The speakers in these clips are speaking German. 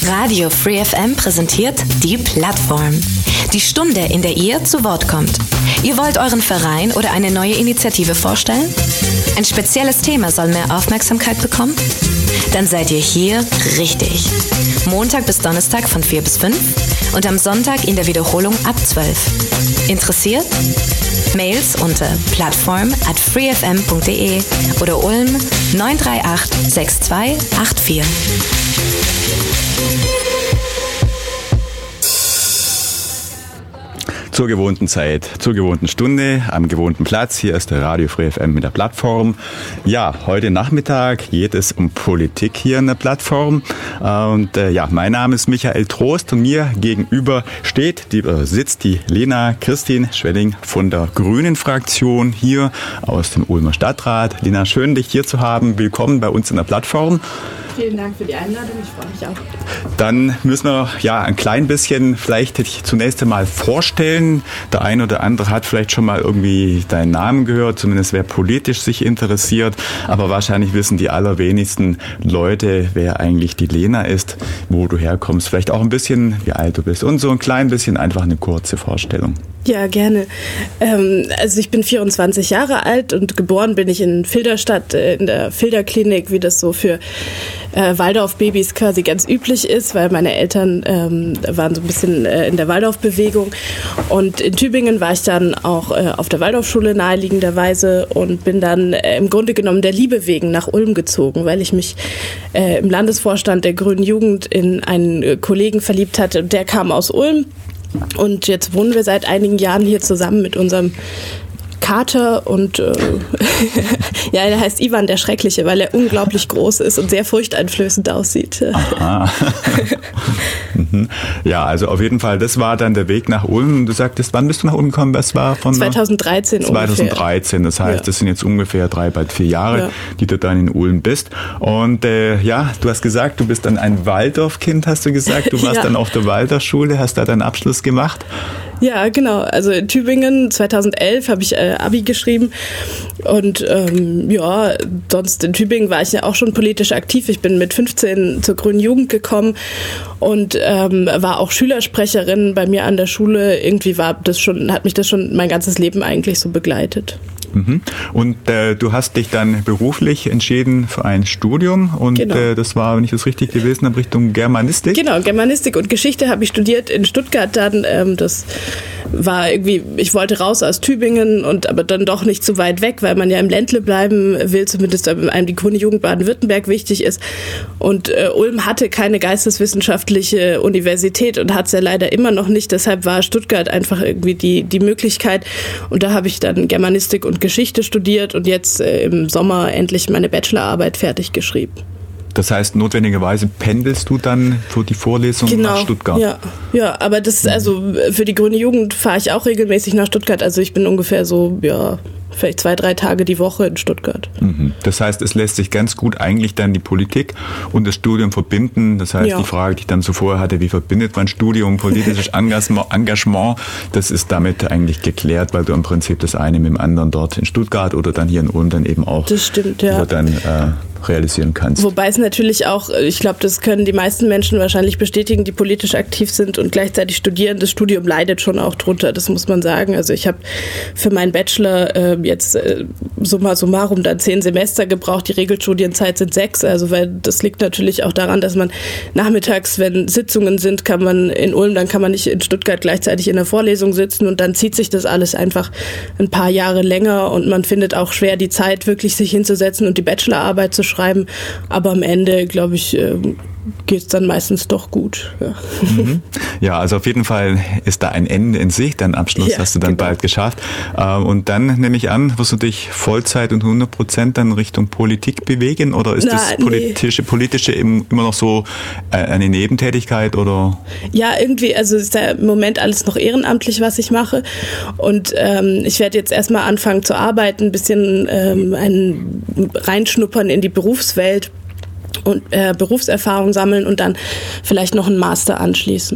Radio Free FM präsentiert die Plattform. Die Stunde, in der ihr zu Wort kommt. Ihr wollt euren Verein oder eine neue Initiative vorstellen? Ein spezielles Thema soll mehr Aufmerksamkeit bekommen? Dann seid ihr hier richtig. Montag bis Donnerstag von 4 bis 5 und am Sonntag in der Wiederholung ab 12. Interessiert? Mails unter plattform@freefm.de oder Ulm 938 6284. Zur gewohnten Zeit, zur gewohnten Stunde, am gewohnten Platz. Hier ist der Radio Free FM mit der Plattform. Ja, heute Nachmittag geht es um Politik hier in der Plattform. Mein Name ist Michael Trost und mir gegenüber sitzt die Lena Christin Schwelling von der Grünen Fraktion hier aus dem Ulmer Stadtrat. Lena, schön, dich hier zu haben. Willkommen bei uns in der Plattform. Vielen Dank für die Einladung, ich freue mich auch. Dann müssen wir ein klein bisschen vielleicht dich zunächst einmal vorstellen. Der eine oder andere hat vielleicht schon mal irgendwie deinen Namen gehört, zumindest wer politisch sich interessiert. Aber wahrscheinlich wissen die allerwenigsten Leute, wer eigentlich die Lena ist, wo du herkommst. Vielleicht auch ein bisschen, wie alt du bist und so ein klein bisschen einfach eine kurze Vorstellung. Ja, gerne. Ich bin 24 Jahre alt und geboren bin ich in Filderstadt, in der Filderklinik, wie das so für Waldorf-Babys quasi ganz üblich ist, weil meine Eltern waren so ein bisschen in der Waldorf-Bewegung. Und in Tübingen war ich dann auch auf der Waldorfschule naheliegenderweise und bin dann im Grunde genommen der Liebe wegen nach Ulm gezogen, weil ich mich im Landesvorstand der Grünen Jugend in einen Kollegen verliebt hatte. Der kam aus Ulm. Und jetzt wohnen wir seit einigen Jahren hier zusammen mit unserem Kater und der heißt Ivan der Schreckliche, weil er unglaublich groß ist und sehr furchteinflößend aussieht. Aha. Ja, also auf jeden Fall, das war dann der Weg nach Ulm. Du sagtest, wann bist du nach Ulm gekommen? Das war von 2013 2013, das heißt, das sind jetzt ungefähr 3, bald 4 Jahre, die du dann in Ulm bist. Und du hast gesagt, du bist dann ein Waldorfkind, hast du gesagt. Du warst dann auf der Waldorfschule, hast da deinen Abschluss gemacht. Ja, genau. Also in Tübingen 2011 habe ich Abi geschrieben und sonst in Tübingen war ich ja auch schon politisch aktiv. Ich bin mit 15 zur Grünen Jugend gekommen und war auch Schülersprecherin bei mir an der Schule. Irgendwie hat mich das schon mein ganzes Leben eigentlich so begleitet. Und du hast dich dann beruflich entschieden für ein Studium und das war, wenn ich das richtig gelesen habe, Richtung Germanistik? Genau, Germanistik und Geschichte habe ich studiert in Stuttgart dann. Das war irgendwie, ich wollte raus aus Tübingen aber dann doch nicht zu weit weg, weil man ja im Ländle bleiben will, zumindest weil einem die Grüne Jugend Baden-Württemberg wichtig ist. Und Ulm hatte keine geisteswissenschaftliche Universität und hat es ja leider immer noch nicht. Deshalb war Stuttgart einfach irgendwie die Möglichkeit. Und da habe ich dann Germanistik und Geschichte studiert und jetzt im Sommer endlich meine Bachelorarbeit fertig geschrieben. Das heißt, notwendigerweise pendelst du dann für die Vorlesung nach Stuttgart? Ja, aber das für die Grüne Jugend fahre ich auch regelmäßig nach Stuttgart. Also ich bin ungefähr vielleicht 2-3 Tage die Woche in Stuttgart. Das heißt, es lässt sich ganz gut eigentlich dann die Politik und das Studium verbinden. Das heißt, die Frage, die ich dann zuvor hatte, wie verbindet man Studium, politisches Engagement, das ist damit eigentlich geklärt, weil du im Prinzip das eine mit dem anderen dort in Stuttgart oder dann hier in Ulm dann eben auch realisieren kannst. Wobei es natürlich auch, ich glaube, das können die meisten Menschen wahrscheinlich bestätigen, die politisch aktiv sind und gleichzeitig studieren. Das Studium leidet schon auch drunter, das muss man sagen. Also ich habe für meinen Bachelor jetzt summa summarum dann 10 Semester gebraucht. Die Regelstudienzeit sind 6, also weil das liegt natürlich auch daran, dass man nachmittags, wenn Sitzungen sind, kann man in Ulm, dann kann man nicht in Stuttgart gleichzeitig in der Vorlesung sitzen und dann zieht sich das alles einfach ein paar Jahre länger und man findet auch schwer die Zeit, wirklich sich hinzusetzen und die Bachelorarbeit zu schreiben. Aber am Ende, glaube ich, geht es dann meistens doch gut. Ja, also auf jeden Fall ist da ein Ende in Sicht. Deinen Abschluss hast du dann bald geschafft. Und dann nehme ich an, wirst du dich Vollzeit und 100% dann Richtung Politik bewegen? Oder ist das Politische immer noch so eine Nebentätigkeit? Oder? Ja, irgendwie, also ist ja im Moment alles noch ehrenamtlich, was ich mache. Und ich werde jetzt erstmal anfangen zu arbeiten, ein bisschen reinschnuppern in die Berufswelt und Berufserfahrung sammeln und dann vielleicht noch einen Master anschließen.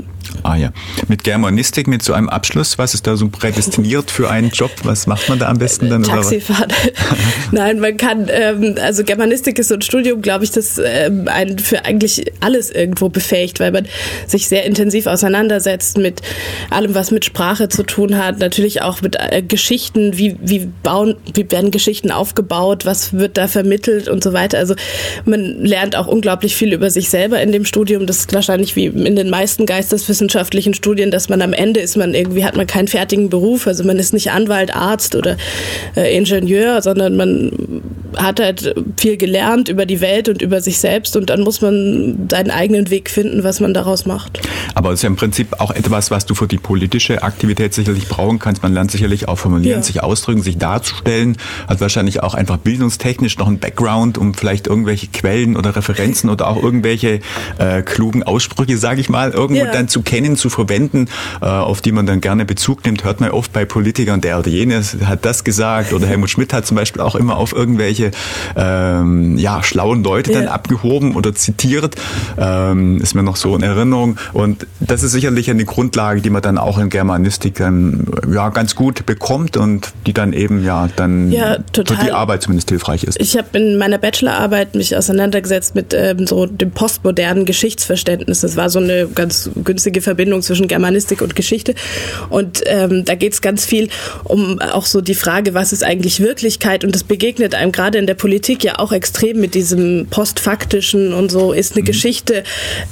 Ah ja. Mit Germanistik, mit so einem Abschluss, was ist da so prädestiniert für einen Job? Was macht man da am besten dann? Taxifahrt. Nein, man kann, also Germanistik ist so ein Studium, glaube ich, das einen für eigentlich alles irgendwo befähigt, weil man sich sehr intensiv auseinandersetzt mit allem, was mit Sprache zu tun hat, natürlich auch mit Geschichten, wie werden Geschichten aufgebaut, was wird da vermittelt und so weiter. Also man lernt auch unglaublich viel über sich selber in dem Studium. Das ist wahrscheinlich wie in den meisten geisteswissenschaftlichen Studien, dass man am Ende hat man keinen fertigen Beruf, also man ist nicht Anwalt, Arzt oder Ingenieur, sondern man hat halt viel gelernt über die Welt und über sich selbst und dann muss man seinen eigenen Weg finden, was man daraus macht. Aber es ist ja im Prinzip auch etwas, was du für die politische Aktivität sicherlich brauchen kannst. Man lernt sicherlich auch formulieren, sich ausdrücken, sich darzustellen, hat wahrscheinlich auch einfach bildungstechnisch noch einen Background, um vielleicht irgendwelche Quellen oder Referenzen oder auch irgendwelche klugen Aussprüche, sage ich mal, irgendwo dann zu kennen, zu verwenden, auf die man dann gerne Bezug nimmt. Hört man oft bei Politikern, der oder jenes hat das gesagt oder Helmut Schmidt hat zum Beispiel auch immer auf irgendwelche schlauen Leute dann abgehoben oder zitiert. Ist mir noch so in Erinnerung. Und das ist sicherlich eine Grundlage, die man dann auch in Germanistik dann ganz gut bekommt und die dann eben für die Arbeit zumindest hilfreich ist. Ich habe in meiner Bachelorarbeit mich auseinandergesetzt mit so dem postmodernen Geschichtsverständnis. Das war so eine ganz günstige Verbindung zwischen Germanistik und Geschichte. Und da geht es ganz viel um auch so die Frage, was ist eigentlich Wirklichkeit? Und das begegnet einem gerade in der Politik ja auch extrem mit diesem Postfaktischen und so. Ist eine Geschichte,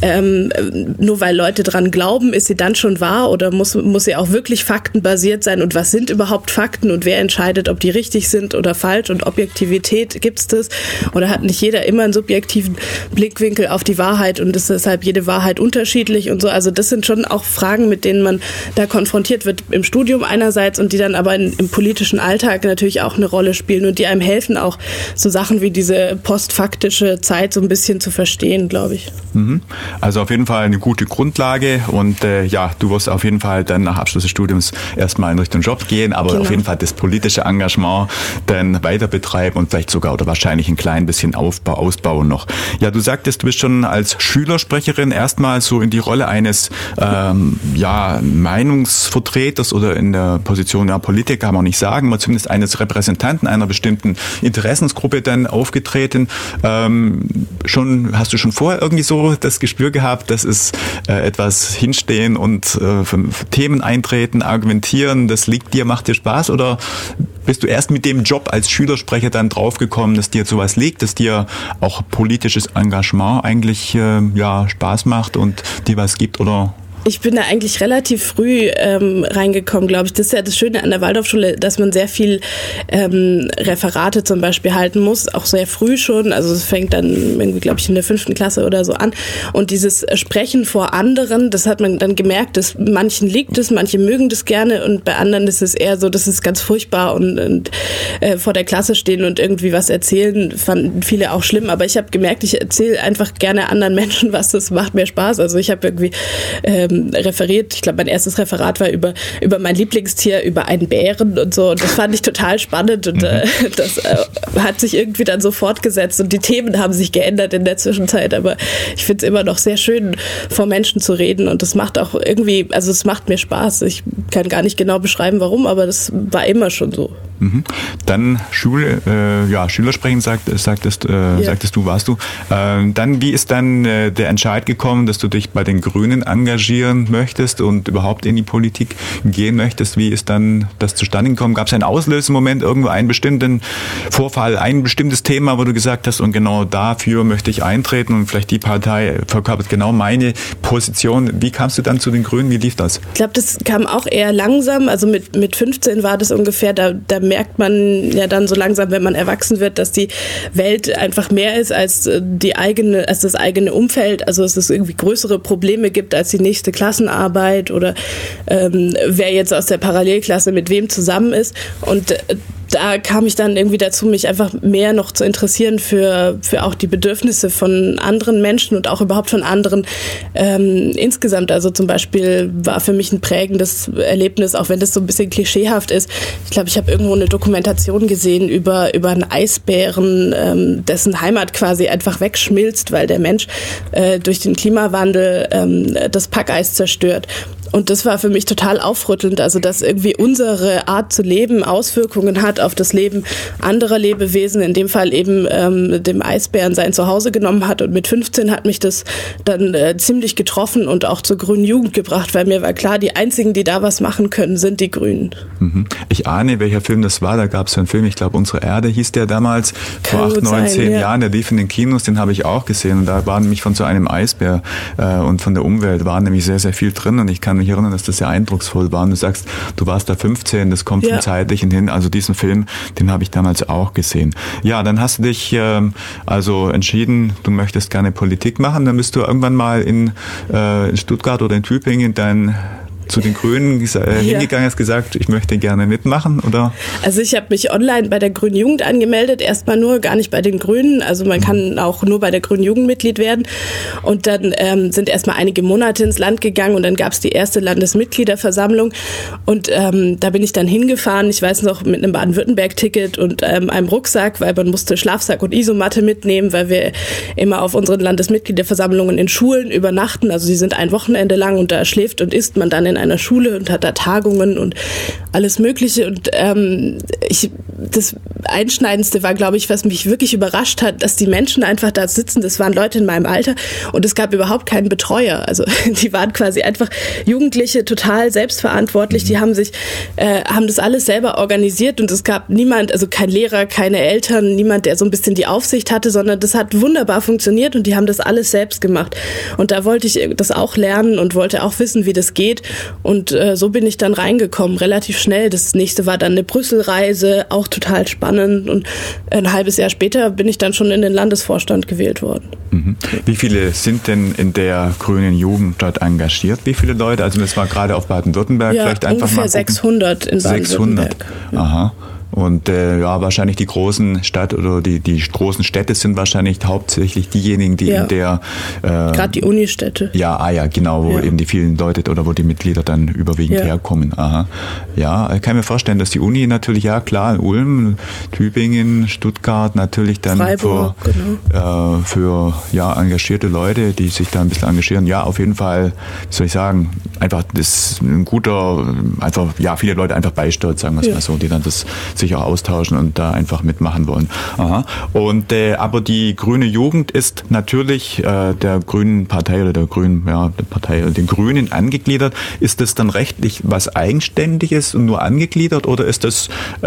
nur weil Leute dran glauben, ist sie dann schon wahr oder muss sie auch wirklich faktenbasiert sein? Und was sind überhaupt Fakten und wer entscheidet, ob die richtig sind oder falsch? Und Objektivität, gibt's das? Oder hat nicht jeder immer einen subjektiven Blickwinkel auf die Wahrheit und ist deshalb jede Wahrheit unterschiedlich und so? Also das sind schon auch Fragen, mit denen man da konfrontiert wird im Studium einerseits und die dann aber im politischen Alltag natürlich auch eine Rolle spielen und die einem helfen, auch so Sachen wie diese postfaktische Zeit so ein bisschen zu verstehen, glaube ich. Also auf jeden Fall eine gute Grundlage und du wirst auf jeden Fall dann nach Abschluss des Studiums erstmal in Richtung Job gehen, aber auf jeden Fall das politische Engagement dann weiter betreiben und vielleicht sogar oder wahrscheinlich ein klein bisschen ausbauen noch. Ja, du sagtest, du bist schon als Schülersprecherin erstmal so in die Rolle eines Meinungsvertreters oder in der Position Politiker kann man nicht sagen, aber zumindest eines Repräsentanten einer bestimmten Interessensgruppe dann aufgetreten. Hast du schon vorher irgendwie so das Gespür gehabt, dass es etwas hinstehen und für Themen eintreten, argumentieren, das liegt dir, macht dir Spaß oder bist du erst mit dem Job als Schülersprecher dann draufgekommen, dass dir sowas liegt, dass dir auch politisches Engagement eigentlich Spaß macht und dir was gibt oder? Ich bin da eigentlich relativ früh reingekommen, glaube ich. Das ist ja das Schöne an der Waldorfschule, dass man sehr viel Referate zum Beispiel halten muss, auch sehr früh schon. Also es fängt dann irgendwie, glaube ich, in der 5. Klasse oder so an. Und dieses Sprechen vor anderen, das hat man dann gemerkt, dass manchen liegt es, manche mögen das gerne und bei anderen ist es eher so, das ist ganz furchtbar und vor der Klasse stehen und irgendwie was erzählen, fanden viele auch schlimm. Aber ich habe gemerkt, ich erzähle einfach gerne anderen Menschen was, das macht mir Spaß. Also ich habe irgendwie referiert. Ich glaube, mein erstes Referat war über mein Lieblingstier, über einen Bären und so. Und das fand ich total spannend und das hat sich irgendwie dann so fortgesetzt und die Themen haben sich geändert in der Zwischenzeit. Aber ich finde es immer noch sehr schön, vor Menschen zu reden und das macht auch irgendwie, also es macht mir Spaß. Ich kann gar nicht genau beschreiben, warum, aber das war immer schon so. Dann Schülersprechen sagtest du, warst du. Dann, wie ist dann der Entscheid gekommen, dass du dich bei den Grünen engagieren möchtest und überhaupt in die Politik gehen möchtest? Wie ist dann das zustande gekommen? Gab es einen Auslösemoment, irgendwo einen bestimmten Vorfall, ein bestimmtes Thema, wo du gesagt hast, und genau dafür möchte ich eintreten und vielleicht die Partei verkörpert genau meine Position. Wie kamst du dann zu den Grünen? Wie lief das? Ich glaube, das kam auch eher langsam. Also mit 15 war das ungefähr, da merkt man ja dann so langsam, wenn man erwachsen wird, dass die Welt einfach mehr ist als das eigene Umfeld. Also dass es irgendwie größere Probleme gibt als die nächste Klassenarbeit oder wer jetzt aus der Parallelklasse mit wem zusammen ist. Und da kam ich dann irgendwie dazu, mich einfach mehr noch zu interessieren für auch die Bedürfnisse von anderen Menschen und auch überhaupt von anderen insgesamt. Also zum Beispiel war für mich ein prägendes Erlebnis, auch wenn das so ein bisschen klischeehaft ist. Ich glaube, ich habe irgendwo eine Dokumentation gesehen über einen Eisbären, dessen Heimat quasi einfach wegschmilzt, weil der Mensch durch den Klimawandel das Packeis zerstört. Und das war für mich total aufrüttelnd, also dass irgendwie unsere Art zu leben Auswirkungen hat auf das Leben anderer Lebewesen, in dem Fall eben dem Eisbären sein Zuhause genommen hat. Und mit 15 hat mich das dann ziemlich getroffen und auch zur grünen Jugend gebracht, weil mir war klar, die einzigen, die da was machen können, sind die Grünen. Ich ahne, welcher Film das war. Da gab es einen Film, ich glaube, Unsere Erde hieß der damals, vor 8, 9, 10 Jahren. Der lief in den Kinos, den habe ich auch gesehen. Und da war nämlich von so einem Eisbär und von der Umwelt war nämlich sehr, sehr viel drin. Und ich kann mich erinnern, dass das sehr eindrucksvoll war. Und du sagst, du warst da 15, das kommt vom Zeitlichen hin. Also diesen Film, den habe ich damals auch gesehen. Ja, dann hast du dich also entschieden, du möchtest gerne Politik machen. Dann bist du irgendwann mal in Stuttgart oder in Tübingen zu den Grünen hingegangen, hast gesagt, ich möchte gerne mitmachen, oder? Also ich habe mich online bei der Grünen Jugend angemeldet, erstmal nur, gar nicht bei den Grünen. Also man kann auch nur bei der Grünen Jugend Mitglied werden. Und dann sind erstmal einige Monate ins Land gegangen und dann gab es die erste Landesmitgliederversammlung. Und da bin ich dann hingefahren, ich weiß noch, mit einem Baden-Württemberg-Ticket und einem Rucksack, weil man musste Schlafsack und Isomatte mitnehmen, weil wir immer auf unseren Landesmitgliederversammlungen in Schulen übernachten. Also die sind ein Wochenende lang und da schläft und isst man dann in einer Schule und hat da Tagungen und alles Mögliche. Und das Einschneidendste war, glaube ich, was mich wirklich überrascht hat, dass die Menschen einfach da sitzen. Das waren Leute in meinem Alter und es gab überhaupt keinen Betreuer. Also die waren quasi einfach Jugendliche, total selbstverantwortlich. Die haben das alles selber organisiert und es gab niemand, also kein Lehrer, keine Eltern, niemand, der so ein bisschen die Aufsicht hatte, sondern das hat wunderbar funktioniert und die haben das alles selbst gemacht. Und da wollte ich das auch lernen und wollte auch wissen, wie das geht. Und so bin ich dann reingekommen, relativ schnell. Das nächste war dann eine Brüsselreise, auch total spannend. Und ein halbes Jahr später bin ich dann schon in den Landesvorstand gewählt worden. Wie viele sind denn in der Grünen Jugend dort engagiert? Wie viele Leute? Also das war gerade auf Baden-Württemberg. Ja, vielleicht einfach ungefähr mal 600 in Baden-Württemberg. 600, aha. Und wahrscheinlich die großen die großen Städte sind wahrscheinlich hauptsächlich diejenigen, die in der gerade die Unistädte. Ja, genau, wo eben die vielen Leute oder wo die Mitglieder dann überwiegend herkommen. Aha. Ja, ich kann mir vorstellen, dass die Uni natürlich, ja klar, in Ulm, Tübingen, Stuttgart natürlich dann Freiburg, für engagierte Leute, die sich da ein bisschen engagieren. Ja, auf jeden Fall, wie soll ich sagen, einfach das ein guter, einfach viele Leute einfach beisteuert, sagen wir es mal so, die dann das sich auch austauschen und da einfach mitmachen wollen. Aha. Und aber die grüne Jugend ist natürlich der Grünen Partei oder den Grünen angegliedert. Ist das dann rechtlich was Eigenständiges und nur angegliedert oder ist das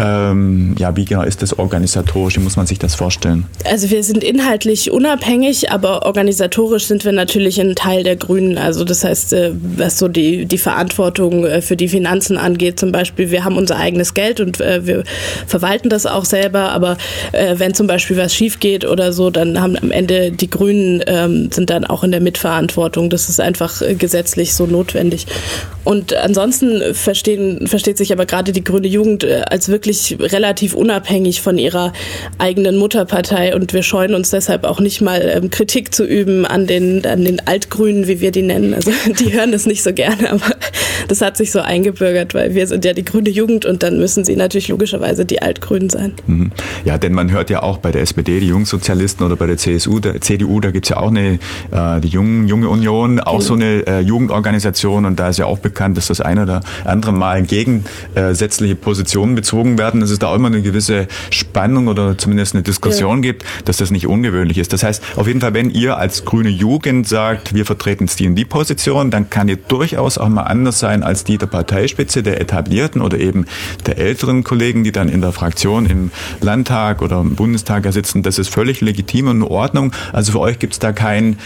wie genau ist das organisatorisch? Wie muss man sich das vorstellen? Also wir sind inhaltlich unabhängig, aber organisatorisch sind wir natürlich ein Teil der Grünen. Also das heißt, was so die Verantwortung für die Finanzen angeht, zum Beispiel, wir haben unser eigenes Geld und wir verwalten das auch selber, aber wenn zum Beispiel was schief geht oder so, dann haben am Ende die Grünen sind dann auch in der Mitverantwortung. Das ist einfach gesetzlich so notwendig. Und ansonsten versteht sich aber gerade die Grüne Jugend als wirklich relativ unabhängig von ihrer eigenen Mutterpartei und wir scheuen uns deshalb auch nicht mal Kritik zu üben an den Altgrünen, wie wir die nennen. Also die hören das nicht so gerne, aber das hat sich so eingebürgert, weil wir sind ja die Grüne Jugend und dann müssen sie natürlich logischerweise die Altgrünen sein. Ja, denn man hört ja auch bei der SPD, die Jungsozialisten oder bei der CDU, da gibt es ja auch die Junge Union, auch so eine Jugendorganisation und da ist ja auch bekannt, dass das eine oder andere Mal gegensätzliche Positionen bezogen werden, dass es da auch immer eine gewisse Spannung oder zumindest eine Diskussion gibt, dass das nicht ungewöhnlich ist. Das heißt, auf jeden Fall, wenn ihr als grüne Jugend sagt, wir vertreten die in die Position, dann kann ihr durchaus auch mal anders sein als die der Parteispitze, der Etablierten oder eben der älteren Kollegen, die dann in der Fraktion im Landtag oder im Bundestag sitzen. Das ist völlig legitim und in Ordnung. Also für euch gibt es da kein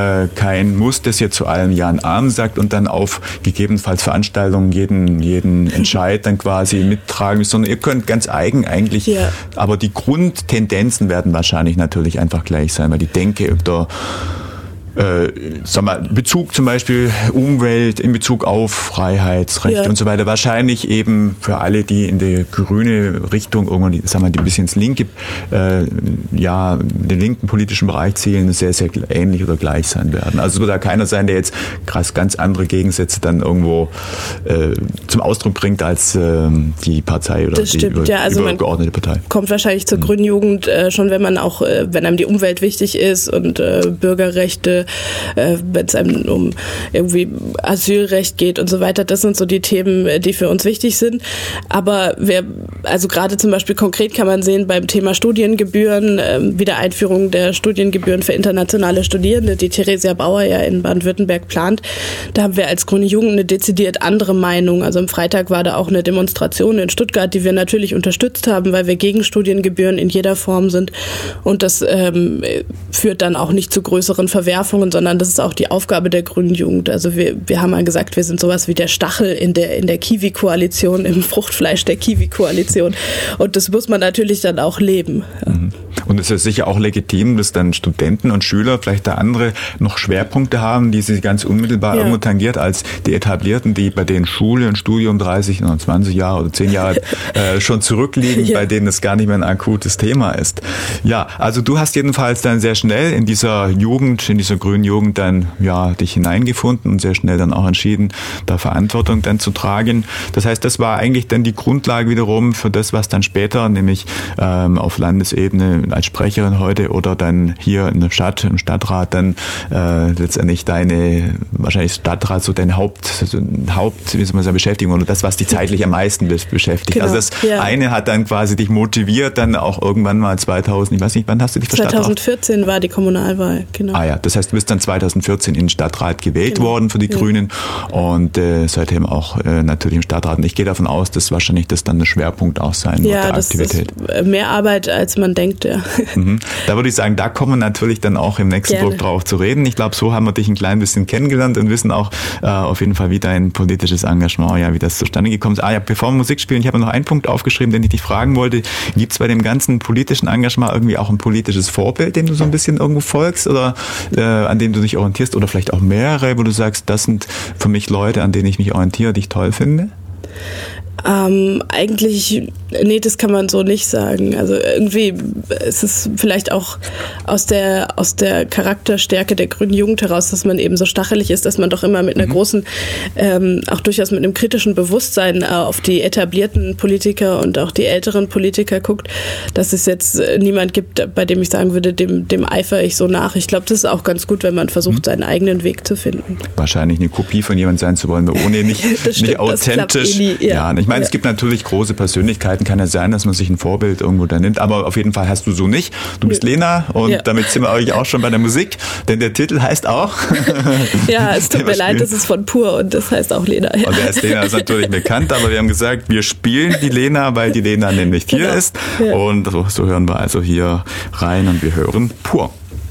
Muss, das ihr zu allen Ja und Amen sagt und dann auf gegebenenfalls Veranstaltungen jeden Entscheid dann quasi mittragen müsst, sondern ihr könnt ganz eigen eigentlich, aber die Grundtendenzen werden wahrscheinlich natürlich einfach gleich sein, weil die Denke Bezug zum Beispiel Umwelt in Bezug auf Freiheitsrecht und so weiter. Wahrscheinlich eben für alle, die in die grüne Richtung irgendwann, die ein bisschen ins linke, den linken politischen Bereich zählen, sehr, sehr ähnlich oder gleich sein werden. Also es wird da keiner sein, der jetzt ganz andere Gegensätze dann irgendwo zum Ausdruck bringt als die Partei oder die übergeordnete Partei. Kommt wahrscheinlich zur Grünen Jugend schon, wenn einem die Umwelt wichtig ist und Bürgerrechte, wenn es einem um irgendwie Asylrecht geht und so weiter. Das sind so die Themen, die für uns wichtig sind. Aber also gerade zum Beispiel konkret kann man sehen beim Thema Studiengebühren, Wiedereinführung der Studiengebühren für internationale Studierende, die Theresia Bauer ja in Baden-Württemberg plant. Da haben wir als Grüne Jugend eine dezidiert andere Meinung. Also am Freitag war da auch eine Demonstration in Stuttgart, die wir natürlich unterstützt haben, weil wir gegen Studiengebühren in jeder Form sind. Und das führt dann auch nicht zu größeren Verwerfungen, sondern das ist auch die Aufgabe der Grünen Jugend. Also wir haben mal gesagt, wir sind sowas wie der Stachel in der Kiwi-Koalition, im Fruchtfleisch der Kiwi-Koalition. Und das muss man natürlich dann auch leben. Und es ist sicher auch legitim, dass dann Studenten und Schüler vielleicht da andere noch Schwerpunkte haben, die sie ganz unmittelbar irgendwo tangiert als die Etablierten, die bei denen Schule und Studium 30 oder 20 Jahre oder 10 Jahre schon zurückliegen, bei denen es gar nicht mehr ein akutes Thema ist. Ja, also du hast jedenfalls dann sehr schnell in dieser grünen Jugend dann dich hineingefunden und sehr schnell dann auch entschieden, da Verantwortung dann zu tragen. Das heißt, das war eigentlich dann die Grundlage wiederum für das, was dann später, nämlich auf Landesebene als Sprecherin heute oder dann hier in der Stadt, im Stadtrat dann letztendlich wahrscheinlich Stadtrat so deine wie soll man sagen, Beschäftigung oder das, was dich zeitlich am meisten beschäftigt. Genau. Also das eine hat dann quasi dich motiviert, dann auch irgendwann mal 2000, ich weiß nicht, wann hast du dich für 2014 war die Kommunalwahl, genau. Ah ja, das heißt, du bist dann 2014 in den Stadtrat gewählt worden für die Grünen und seitdem auch natürlich im Stadtrat. Und ich gehe davon aus, dass wahrscheinlich das dann der Schwerpunkt auch sein wird, der Aktivität. Ja, das ist mehr Arbeit, als man denkt, ja. Da würde ich sagen, da kommen wir natürlich dann auch im nächsten Block drauf zu reden. Ich glaube, so haben wir dich ein klein bisschen kennengelernt und wissen auch auf jeden Fall, wie dein politisches Engagement, wie das zustande gekommen ist. Bevor wir Musik spielen, ich habe noch einen Punkt aufgeschrieben, den ich dich fragen wollte. Gibt es bei dem ganzen politischen Engagement irgendwie auch ein politisches Vorbild, dem du so ein bisschen irgendwo folgst oder an dem du dich orientierst oder vielleicht auch mehrere, wo du sagst, das sind für mich Leute, an denen ich mich orientiere, die ich toll finde? Eigentlich, nee, das kann man so nicht sagen. Also irgendwie ist es vielleicht auch aus der Charakterstärke der Grünen Jugend heraus, dass man eben so stachelig ist, dass man doch immer mit einer großen, auch durchaus mit einem kritischen Bewusstsein auf die etablierten Politiker und auch die älteren Politiker guckt, dass es jetzt niemand gibt, bei dem ich sagen würde, dem eifere ich so nach. Ich glaube, das ist auch ganz gut, wenn man versucht, seinen eigenen Weg zu finden. Wahrscheinlich eine Kopie von jemandem sein zu wollen, ohne nicht authentisch. Ich meine, es gibt natürlich große Persönlichkeiten, kann ja sein, dass man sich ein Vorbild irgendwo da nimmt, aber auf jeden Fall hast du so nicht. Du bist Lena und damit sind wir euch auch schon bei der Musik, denn der Titel heißt auch... Ja, es tut mir leid, das ist von Pur und das heißt auch Lena. Ja. Und der ist Lena ist natürlich bekannt, aber wir haben gesagt, wir spielen die Lena, weil die Lena nämlich hier ist und so hören wir also hier rein und wir hören Pur.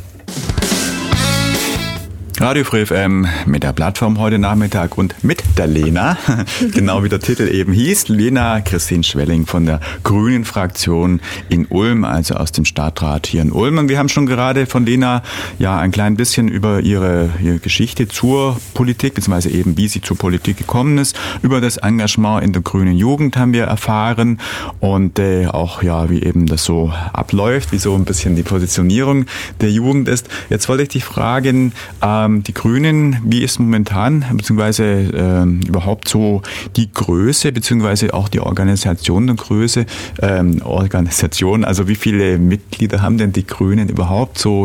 Radio Free FM mit der Plattform heute Nachmittag und mit der Lena, genau wie der Titel eben hieß, Lena Christine Schwelling von der Grünen Fraktion in Ulm, also aus dem Stadtrat hier in Ulm. Und wir haben schon gerade von Lena ein klein bisschen über ihre Geschichte zur Politik, beziehungsweise eben wie sie zur Politik gekommen ist, über das Engagement in der Grünen Jugend haben wir erfahren und auch wie eben das so abläuft, wie so ein bisschen die Positionierung der Jugend ist. Jetzt wollte ich dich fragen, die Grünen, wie ist momentan, beziehungsweise überhaupt so die Größe, beziehungsweise auch die Organisation der Größe, also wie viele Mitglieder haben denn die Grünen überhaupt so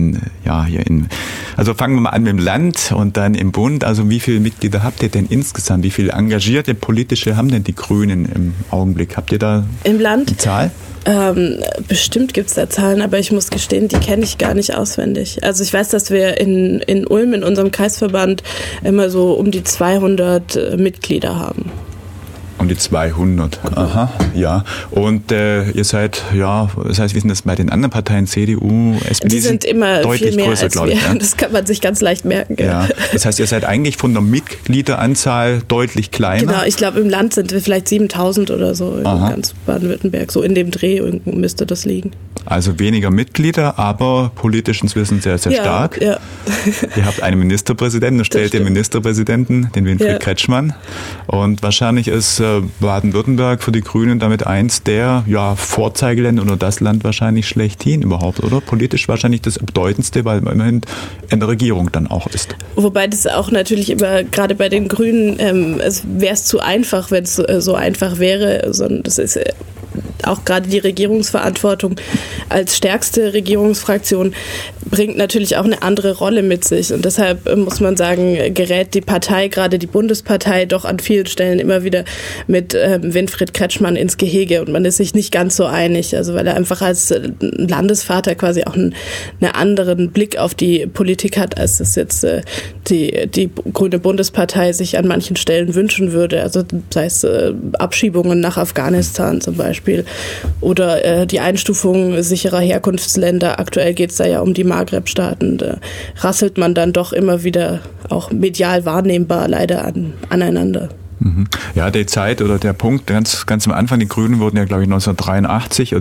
also fangen wir mal an mit dem Land und dann im Bund, also wie viele Mitglieder habt ihr denn insgesamt, wie viele engagierte politische haben denn die Grünen im Augenblick? Habt ihr da im Land die Zahl? Bestimmt gibt es da Zahlen, aber ich muss gestehen, die kenne ich gar nicht auswendig. Also ich weiß, dass wir in Ulm, in unserem Kreisverband, immer so um die 200 Mitglieder haben. Um die 200. Aha, ja. Und ihr seid, ja, das heißt, wie sind das bei den anderen Parteien, CDU, SPD? Die sind immer deutlich viel mehr größer, als glaube ich. Ja. Das kann man sich ganz leicht merken. Ja. Das heißt, ihr seid eigentlich von der Mitgliederanzahl deutlich kleiner. Genau, ich glaube, im Land sind wir vielleicht 7.000 oder so in ganz Baden-Württemberg. So in dem Dreh irgendwo müsste das liegen. Also weniger Mitglieder, aber politischem Wissen sehr, sehr stark. Ja. Ihr habt einen Ministerpräsidenten, ihr stellt den Ministerpräsidenten, den Winfried Kretschmann. Und wahrscheinlich ist Baden-Württemberg für die Grünen damit eins der Vorzeigeländer oder das Land wahrscheinlich schlechthin überhaupt, oder? Politisch wahrscheinlich das bedeutendste, weil man immerhin in der Regierung dann auch ist. Wobei das auch natürlich immer, gerade bei den Grünen, es wäre es zu einfach, wenn es so einfach wäre, sondern das ist auch gerade die Regierungsverantwortung als stärkste Regierungsfraktion bringt natürlich auch eine andere Rolle mit sich. Und deshalb muss man sagen, gerät die Partei, gerade die Bundespartei, doch an vielen Stellen immer wieder mit Winfried Kretschmann ins Gehege. Und man ist sich nicht ganz so einig. Also weil er einfach als Landesvater quasi auch einen anderen Blick auf die Politik hat, als das jetzt die Grüne Bundespartei sich an manchen Stellen wünschen würde. Also sei es Abschiebungen nach Afghanistan zum Beispiel oder die Einstufung sicherer Herkunftsländer. Aktuell geht es da ja um die Maghreb-Staaten. Da rasselt man dann doch immer wieder auch medial wahrnehmbar leider aneinander. Ja, die Zeit oder der Punkt ganz am Anfang, die Grünen wurden ja, glaube ich, 1983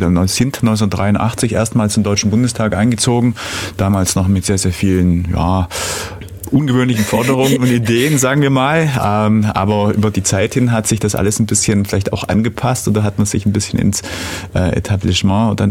erstmals im Deutschen Bundestag eingezogen. Damals noch mit sehr, sehr vielen, ungewöhnlichen Forderungen und Ideen, sagen wir mal. Aber über die Zeit hin hat sich das alles ein bisschen vielleicht auch angepasst oder hat man sich ein bisschen ins Etablissement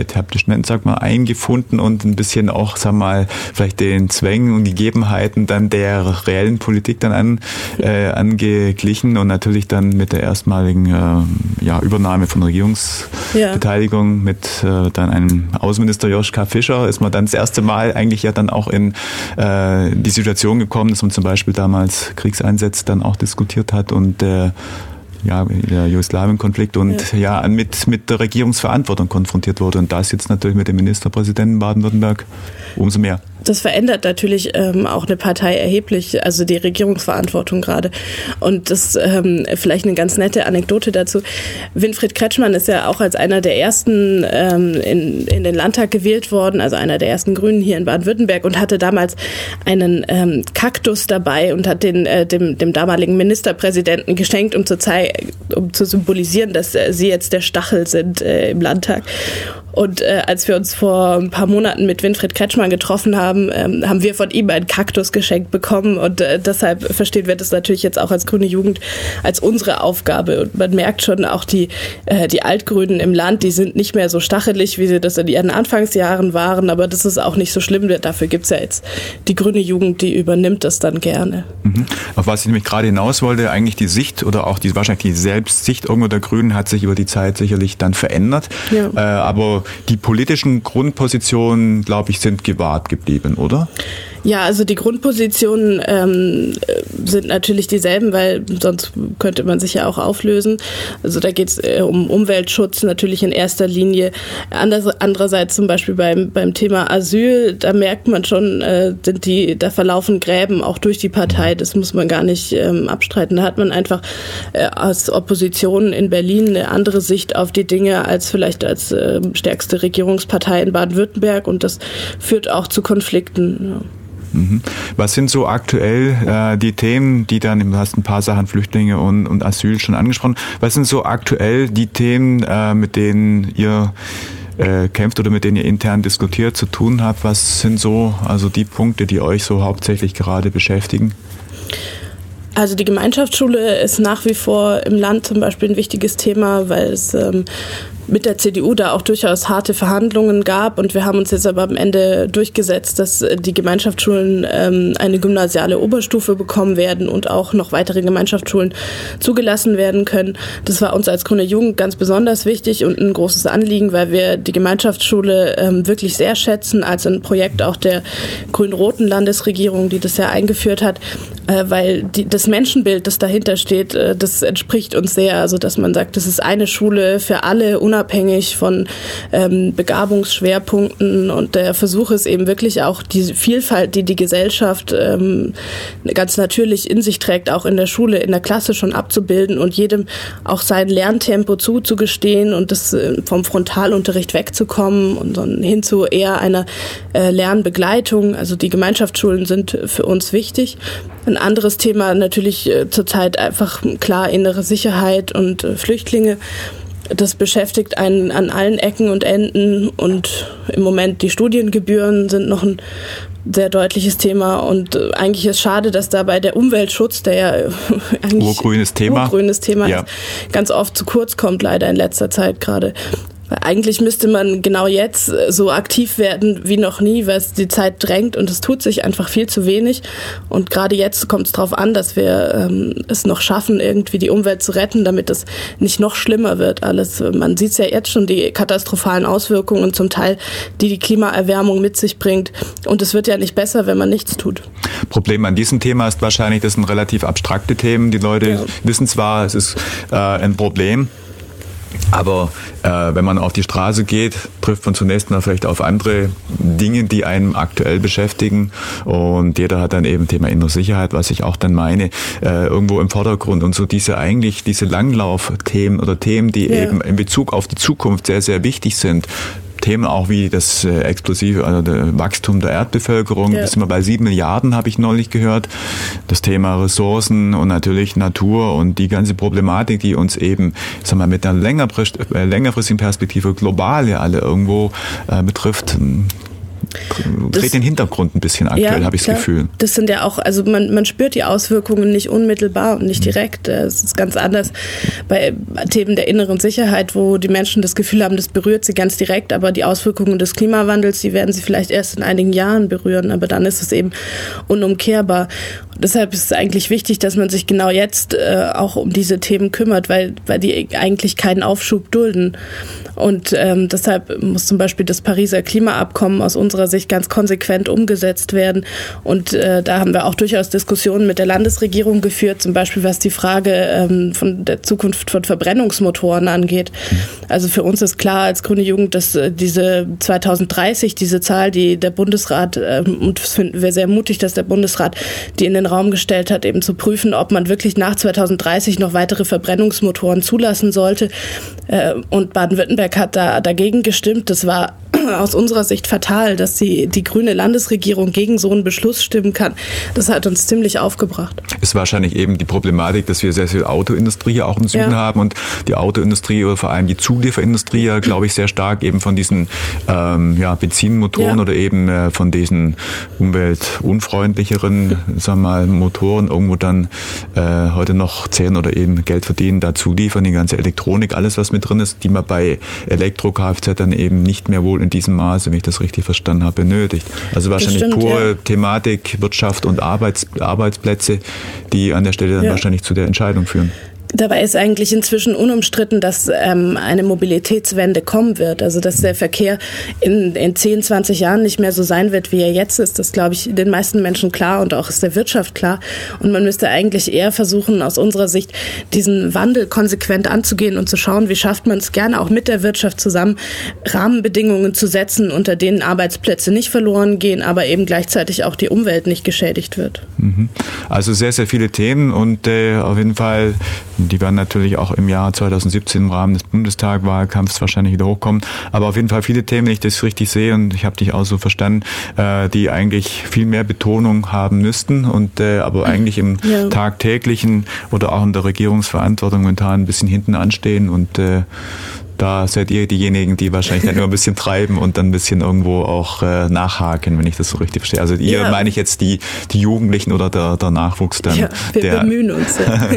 eingefunden und ein bisschen auch, sagen wir mal, vielleicht den Zwängen und Gegebenheiten dann der reellen Politik dann angeglichen und natürlich dann mit der erstmaligen Übernahme von Regierungsbeteiligung mit dann einem Außenminister Joschka Fischer ist man dann das erste Mal eigentlich ja dann auch in die Situation gekommen, dass man zum Beispiel damals Kriegseinsätze dann auch diskutiert hat und der Jugoslawien-Konflikt und mit der Regierungsverantwortung konfrontiert wurde. Und das jetzt natürlich mit dem Ministerpräsidenten Baden-Württemberg umso mehr. Das verändert natürlich auch eine Partei erheblich, also die Regierungsverantwortung gerade. Und das vielleicht eine ganz nette Anekdote dazu. Winfried Kretschmann ist ja auch als einer der ersten in den Landtag gewählt worden, also einer der ersten Grünen hier in Baden-Württemberg und hatte damals einen Kaktus dabei und hat dem damaligen Ministerpräsidenten geschenkt, um zu symbolisieren, dass sie jetzt der Stachel sind im Landtag. Und als wir uns vor ein paar Monaten mit Winfried Kretschmann getroffen haben, haben wir von ihm einen Kaktus geschenkt bekommen und deshalb verstehen wir das natürlich jetzt auch als Grüne Jugend als unsere Aufgabe. Und man merkt schon auch die Altgrünen im Land, die sind nicht mehr so stachelig, wie sie das in ihren Anfangsjahren waren, aber das ist auch nicht so schlimm. Dafür gibt's ja jetzt die Grüne Jugend, die übernimmt das dann gerne. Auf was ich nämlich gerade hinaus wollte, eigentlich die Sicht oder auch wahrscheinlich die Selbstsicht irgendwo der Grünen hat sich über die Zeit sicherlich dann verändert, aber die politischen Grundpositionen, glaube ich, sind gewahrt geblieben, oder? Ja, also die Grundpositionen sind natürlich dieselben, weil sonst könnte man sich ja auch auflösen. Also da geht es um Umweltschutz natürlich in erster Linie. Andererseits zum Beispiel beim Thema Asyl, da merkt man schon, da verlaufen Gräben auch durch die Partei. Das muss man gar nicht abstreiten. Da hat man einfach als Opposition in Berlin eine andere Sicht auf die Dinge als vielleicht als stärkste Regierungspartei in Baden-Württemberg und das führt auch zu Konflikten. Ja. Was sind so aktuell die Themen, die dann, du hast ein paar Sachen Flüchtlinge und Asyl schon angesprochen, was sind so aktuell die Themen, mit denen ihr kämpft oder mit denen ihr intern diskutiert, zu tun habt? Was sind so also die Punkte, die euch so hauptsächlich gerade beschäftigen? Also die Gemeinschaftsschule ist nach wie vor im Land zum Beispiel ein wichtiges Thema, weil es mit der CDU da auch durchaus harte Verhandlungen gab und wir haben uns jetzt aber am Ende durchgesetzt, dass die Gemeinschaftsschulen eine gymnasiale Oberstufe bekommen werden und auch noch weitere Gemeinschaftsschulen zugelassen werden können. Das war uns als Grüne Jugend ganz besonders wichtig und ein großes Anliegen, weil wir die Gemeinschaftsschule wirklich sehr schätzen als ein Projekt auch der grün-roten Landesregierung, die das ja eingeführt hat. weil das Menschenbild, das dahinter steht, das entspricht uns sehr. Also dass man sagt, das ist eine Schule für alle, unabhängig von Begabungsschwerpunkten, und der Versuch ist eben wirklich auch diese Vielfalt, die die Gesellschaft ganz natürlich in sich trägt, auch in der Schule, in der Klasse schon abzubilden und jedem auch sein Lerntempo zuzugestehen und das vom Frontalunterricht wegzukommen und hin zu eher einer Lernbegleitung. Also die Gemeinschaftsschulen sind für uns wichtig. Ein anderes Thema natürlich zurzeit einfach klar innere Sicherheit und Flüchtlinge. Das beschäftigt einen an allen Ecken und Enden, und im Moment die Studiengebühren sind noch ein sehr deutliches Thema, und eigentlich ist es schade, dass dabei der Umweltschutz, der ja eigentlich urgrünes Thema ist, ganz oft zu kurz kommt, leider in letzter Zeit gerade. Eigentlich müsste man genau jetzt so aktiv werden wie noch nie, weil es die Zeit drängt, und es tut sich einfach viel zu wenig. Und gerade jetzt kommt es darauf an, dass wir es noch schaffen, irgendwie die Umwelt zu retten, damit es nicht noch schlimmer wird alles. Man sieht ja jetzt schon die katastrophalen Auswirkungen zum Teil, die Klimaerwärmung mit sich bringt. Und es wird ja nicht besser, wenn man nichts tut. Problem an diesem Thema ist wahrscheinlich, das sind relativ abstrakte Themen. Die Leute wissen zwar, es ist ein Problem, aber wenn man auf die Straße geht, trifft man zunächst mal vielleicht auf andere Dinge, die einen aktuell beschäftigen, und jeder hat dann eben Thema innere Sicherheit, was ich auch dann meine, irgendwo im Vordergrund, und so diese Langlaufthemen oder Themen, die eben in Bezug auf die Zukunft sehr, sehr wichtig sind. Themen auch wie das explosive Wachstum der Erdbevölkerung. Das sind wir bei 7 Milliarden, habe ich neulich gehört. Das Thema Ressourcen und natürlich Natur und die ganze Problematik, die uns eben, mit einer längerfristigen Perspektive global ja alle irgendwo betrifft, dreht den Hintergrund ein bisschen aktuell, habe ich das Gefühl. Das sind ja auch, also man spürt die Auswirkungen nicht unmittelbar und nicht direkt. Es ist ganz anders bei Themen der inneren Sicherheit, wo die Menschen das Gefühl haben, das berührt sie ganz direkt, aber die Auswirkungen des Klimawandels, die werden sie vielleicht erst in einigen Jahren berühren, aber dann ist es eben unumkehrbar. Und deshalb ist es eigentlich wichtig, dass man sich genau jetzt auch um diese Themen kümmert, weil die eigentlich keinen Aufschub dulden. Und deshalb muss zum Beispiel das Pariser Klimaabkommen aus unserer Sicht ganz konsequent umgesetzt werden. Und da haben wir auch durchaus Diskussionen mit der Landesregierung geführt, zum Beispiel was die Frage von der Zukunft von Verbrennungsmotoren angeht. Also für uns ist klar als Grüne Jugend, dass diese 2030, diese Zahl, die der Bundesrat, und das finden wir sehr mutig, dass der Bundesrat die in den Raum gestellt hat, eben zu prüfen, ob man wirklich nach 2030 noch weitere Verbrennungsmotoren zulassen sollte. Und Baden-Württemberg hat da dagegen gestimmt. Das war aus unserer Sicht fatal, dass die grüne Landesregierung gegen so einen Beschluss stimmen kann. Das hat uns ziemlich aufgebracht. Ist wahrscheinlich eben die Problematik, dass wir sehr viel Autoindustrie auch im Süden haben, und die Autoindustrie oder vor allem die Zulieferindustrie ja, glaube ich, sehr stark eben von diesen Benzinmotoren oder eben von diesen umweltunfreundlicheren, Motoren irgendwo dann heute noch zählen oder eben Geld verdienen, dazu liefern, die ganze Elektronik, alles was mit drin ist, die man bei Elektro-Kfz dann eben nicht mehr wohl in diesem Maße, wenn ich das richtig verstanden habe, benötigt. Also wahrscheinlich pure Thematik, Wirtschaft und Arbeitsplätze, die an der Stelle dann wahrscheinlich zu der Entscheidung führen. Dabei ist eigentlich inzwischen unumstritten, dass eine Mobilitätswende kommen wird. Also dass der Verkehr in 10, 20 Jahren nicht mehr so sein wird, wie er jetzt ist. Das glaube ich den meisten Menschen klar und auch ist der Wirtschaft klar. Und man müsste eigentlich eher versuchen, aus unserer Sicht diesen Wandel konsequent anzugehen und zu schauen, wie schafft man es gerne auch mit der Wirtschaft zusammen, Rahmenbedingungen zu setzen, unter denen Arbeitsplätze nicht verloren gehen, aber eben gleichzeitig auch die Umwelt nicht geschädigt wird. Also sehr, sehr viele Themen, und auf jeden Fall, die werden natürlich auch im Jahr 2017 im Rahmen des Bundestagwahlkampfs wahrscheinlich wieder hochkommen. Aber auf jeden Fall viele Themen, wenn ich das richtig sehe, und ich habe dich auch so verstanden, die eigentlich viel mehr Betonung haben müssten und aber eigentlich im tagtäglichen oder auch in der Regierungsverantwortung momentan ein bisschen hinten anstehen, und da seid ihr diejenigen, die wahrscheinlich dann immer ein bisschen treiben und dann ein bisschen irgendwo auch nachhaken, wenn ich das so richtig verstehe. Also ihr meine ich jetzt die Jugendlichen oder der Nachwuchs dann. Ja, wir bemühen uns.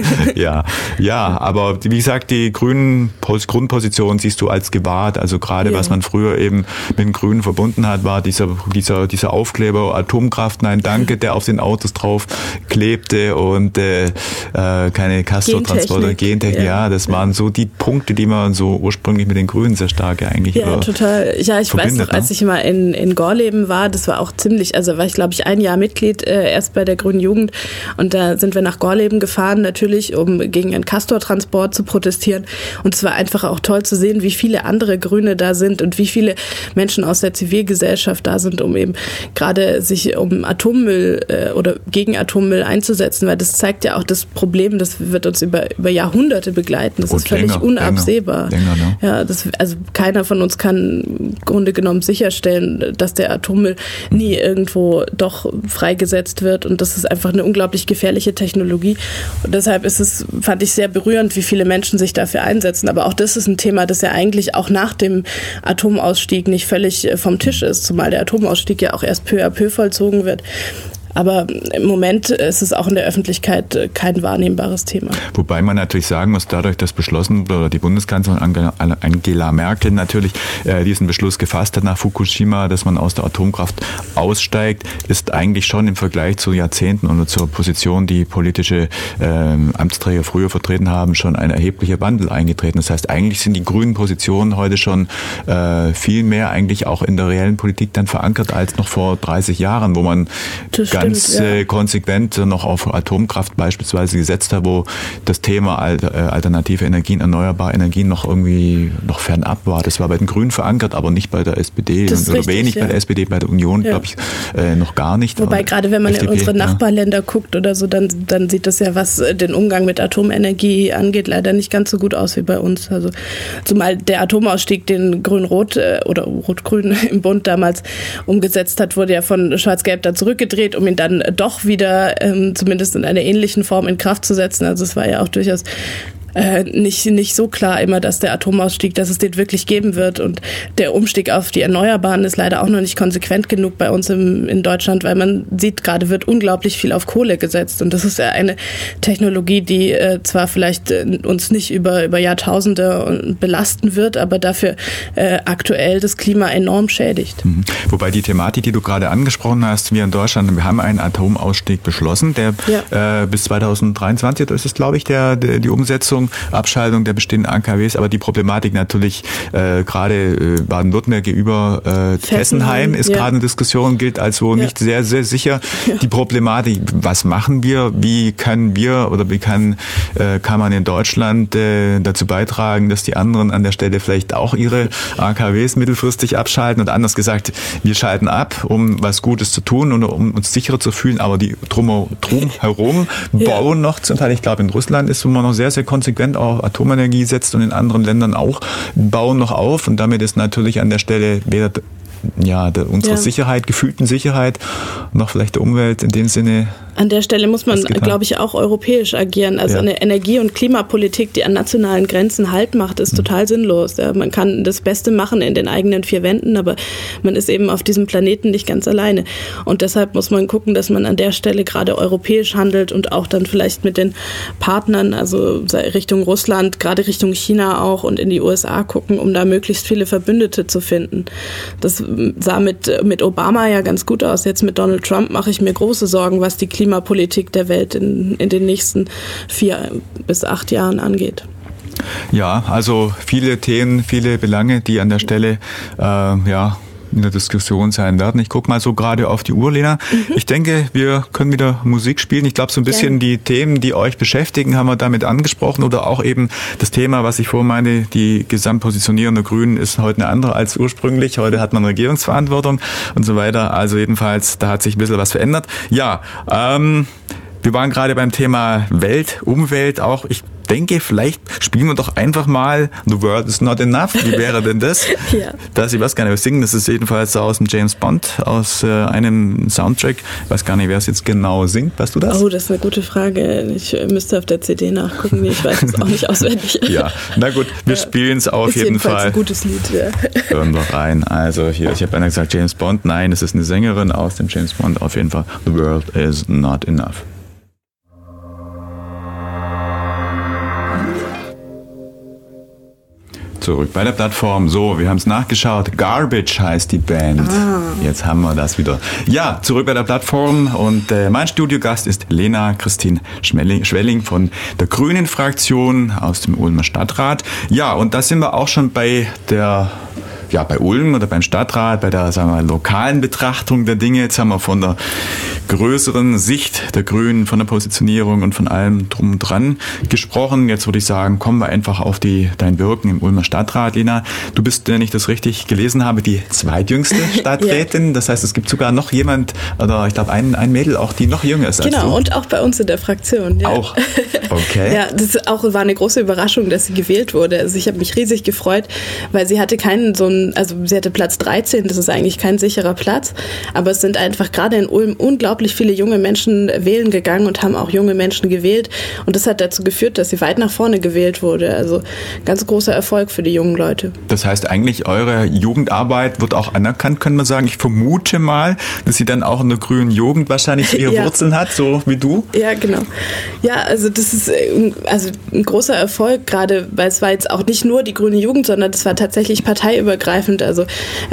Ja, aber wie gesagt, die grünen Grundposition siehst du als gewahrt. Also gerade was man früher eben mit den Grünen verbunden hat, war dieser Aufkleber Atomkraft, nein danke, der auf den Autos drauf klebte, und keine Castortransporter, Gentechnik. Ja, das waren so die Punkte, die man so ursprünglich ursprünglich mit den Grünen sehr stark eigentlich. Ja, total. Ja, ich weiß noch, als ich mal in Gorleben war, das war auch ziemlich, also war ich glaube ich ein Jahr Mitglied erst bei der Grünen Jugend und da sind wir nach Gorleben gefahren, natürlich, um gegen einen Castortransport zu protestieren und es war einfach auch toll zu sehen, wie viele andere Grüne da sind und wie viele Menschen aus der Zivilgesellschaft da sind, um eben gerade sich um Atommüll oder gegen Atommüll einzusetzen, weil das zeigt ja auch das Problem, das wird uns über Jahrhunderte begleiten. Das ist völlig unabsehbar. Länger, ne? Ja, also keiner von uns kann im Grunde genommen sicherstellen, dass der Atommüll nie irgendwo doch freigesetzt wird und das ist einfach eine unglaublich gefährliche Technologie und deshalb fand ich sehr berührend, wie viele Menschen sich dafür einsetzen, aber auch das ist ein Thema, das ja eigentlich auch nach dem Atomausstieg nicht völlig vom Tisch ist, zumal der Atomausstieg ja auch erst peu à peu vollzogen wird. Aber im Moment ist es auch in der Öffentlichkeit kein wahrnehmbares Thema. Wobei man natürlich sagen muss, dadurch, dass beschlossen oder die Bundeskanzlerin Angela Merkel natürlich diesen Beschluss gefasst hat nach Fukushima, dass man aus der Atomkraft aussteigt, ist eigentlich schon im Vergleich zu Jahrzehnten oder zur Position, die politische Amtsträger früher vertreten haben, schon ein erheblicher Wandel eingetreten. Das heißt, eigentlich sind die grünen Positionen heute schon viel mehr eigentlich auch in der reellen Politik dann verankert als noch vor 30 Jahren, wo man konsequent noch auf Atomkraft beispielsweise gesetzt hat, wo das Thema alternative Energien, erneuerbare Energien noch fernab war. Das war bei den Grünen verankert, aber nicht bei der SPD oder wenig bei der SPD, bei der Union, glaube ich, noch gar nicht. Wobei gerade wenn man FDP, in unsere Nachbarländer guckt oder so, dann sieht das ja, was den Umgang mit Atomenergie angeht, leider nicht ganz so gut aus wie bei uns. Also zumal der Atomausstieg, den Grün-Rot oder Rot-Grün im Bund damals umgesetzt hat, wurde ja von Schwarz-Gelb dann zurückgedreht, um ihn dann doch wieder zumindest in einer ähnlichen Form in Kraft zu setzen. Also es war ja auch durchaus nicht so klar immer, dass der Atomausstieg, dass es den wirklich geben wird. Und der Umstieg auf die Erneuerbaren ist leider auch noch nicht konsequent genug bei uns in Deutschland, weil man sieht, gerade wird unglaublich viel auf Kohle gesetzt. Und das ist ja eine Technologie, die zwar vielleicht uns nicht über Jahrtausende belasten wird, aber dafür aktuell das Klima enorm schädigt. Wobei die Thematik, die du gerade angesprochen hast, wir in Deutschland, wir haben einen Atomausstieg beschlossen, der bis 2023 ist es, glaube ich, die Umsetzung, Abschaltung der bestehenden AKWs, aber die Problematik natürlich gerade Baden-Württemberg gegenüber Fessenheim ist gerade eine Diskussion, gilt als wohl nicht sehr, sehr sicher. Die Problematik, was machen wir, wie können wir oder wie kann man in Deutschland dazu beitragen, dass die anderen an der Stelle vielleicht auch ihre AKWs mittelfristig abschalten und anders gesagt, wir schalten ab, um was Gutes zu tun und um uns sicherer zu fühlen, aber die drumherum bauen noch zum Teil, ich glaube in Russland ist, wo man noch sehr, sehr konsequent auf Atomenergie setzt und in anderen Ländern auch, bauen noch auf und damit ist natürlich an der Stelle weder unsere Sicherheit, gefühlten Sicherheit, noch vielleicht der Umwelt in dem Sinne. An der Stelle muss man, glaube ich, auch europäisch agieren. Also eine Energie- und Klimapolitik, die an nationalen Grenzen Halt macht, ist total sinnlos. Ja, man kann das Beste machen in den eigenen vier Wänden, aber man ist eben auf diesem Planeten nicht ganz alleine. Und deshalb muss man gucken, dass man an der Stelle gerade europäisch handelt und auch dann vielleicht mit den Partnern, also Richtung Russland, gerade Richtung China auch und in die USA gucken, um da möglichst viele Verbündete zu finden. Das sah mit Obama ja ganz gut aus. Jetzt mit Donald Trump mache ich mir große Sorgen, was die Klimapolitik der Welt in den nächsten 4 bis 8 Jahren angeht. Ja, also viele Themen, viele Belange, die an der Stelle in der Diskussion sein werden. Ich gucke mal so gerade auf die Uhr, Lena. Ich denke, wir können wieder Musik spielen. Ich glaube, so ein bisschen die Themen, die euch beschäftigen, haben wir damit angesprochen oder auch eben das Thema, was ich vorhin meine, die Gesamtpositionierung der Grünen ist heute eine andere als ursprünglich. Heute hat man Regierungsverantwortung und so weiter. Also jedenfalls, da hat sich ein bisschen was verändert. Ja, wir waren gerade beim Thema Welt, Umwelt auch. Ich denke, vielleicht spielen wir doch einfach mal The World is Not Enough. Wie wäre denn das? Ich weiß gar nicht, wir singen. Das ist jedenfalls aus dem James Bond, aus einem Soundtrack. Ich weiß gar nicht, wer es jetzt genau singt. Weißt du das? Oh, das ist eine gute Frage. Ich müsste auf der CD nachgucken. Nee, ich weiß es auch nicht auswendig. Ja, na gut, wir spielen es auf jeden Fall. Ist ein gutes Lied. Ja. Hören wir rein. Also hier, ich habe einer gesagt James Bond. Nein, es ist eine Sängerin aus dem James Bond. Auf jeden Fall The World is Not Enough. Zurück bei der Plattform. So, wir haben es nachgeschaut. Garbage heißt die Band. Jetzt haben wir das wieder. Ja, zurück bei der Plattform. Und mein Studiogast ist Lena Christine Schwelling von der Grünen-Fraktion aus dem Ulmer Stadtrat. Ja, und da sind wir auch schon bei bei Ulm oder beim Stadtrat, bei der, sagen wir, lokalen Betrachtung der Dinge. Jetzt haben wir von der größeren Sicht der Grünen, von der Positionierung und von allem drum und dran gesprochen. Jetzt würde ich sagen, kommen wir einfach auf dein Wirken im Ulmer Stadtrat. Lena, du bist, wenn ich das richtig gelesen habe, die zweitjüngste Stadträtin. Ja. Das heißt, es gibt sogar noch jemand, oder ich glaube ein Mädel auch, die noch jünger ist als du. Genau, und auch bei uns in der Fraktion. Ja. Auch? Okay. Ja, das war eine große Überraschung, dass sie gewählt wurde. Also ich habe mich riesig gefreut, weil sie hatte sie hatte Platz 13, das ist eigentlich kein sicherer Platz, aber es sind einfach gerade in Ulm unglaublich viele junge Menschen wählen gegangen und haben auch junge Menschen gewählt und das hat dazu geführt, dass sie weit nach vorne gewählt wurde. Also ganz großer Erfolg für die jungen Leute. Das heißt eigentlich, eure Jugendarbeit wird auch anerkannt, kann man sagen. Ich vermute mal, dass sie dann auch in der grünen Jugend wahrscheinlich ihre Wurzeln hat, so wie du. Ja, genau. Ja, also das ist ein großer Erfolg, gerade weil es war jetzt auch nicht nur die grüne Jugend, sondern das war tatsächlich parteiübergreifend. Also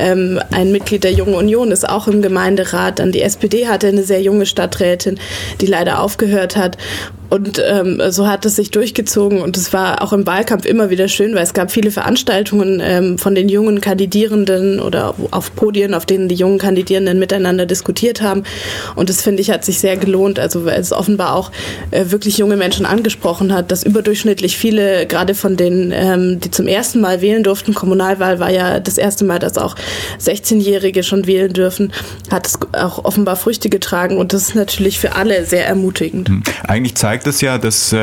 ein Mitglied der Jungen Union ist auch im Gemeinderat. Dann die SPD hatte eine sehr junge Stadträtin, die leider aufgehört hat. Und so hat es sich durchgezogen und es war auch im Wahlkampf immer wieder schön, weil es gab viele Veranstaltungen von den jungen Kandidierenden oder auf Podien, auf denen die jungen Kandidierenden miteinander diskutiert haben. Und das, finde ich, hat sich sehr gelohnt, also weil es offenbar auch wirklich junge Menschen angesprochen hat, dass überdurchschnittlich viele, gerade von denen, die zum ersten Mal wählen durften, Kommunalwahl war ja das erste Mal, dass auch 16-Jährige schon wählen dürfen, hat es auch offenbar Früchte getragen und das ist natürlich für alle sehr ermutigend. Eigentlich zeigt es ja, dass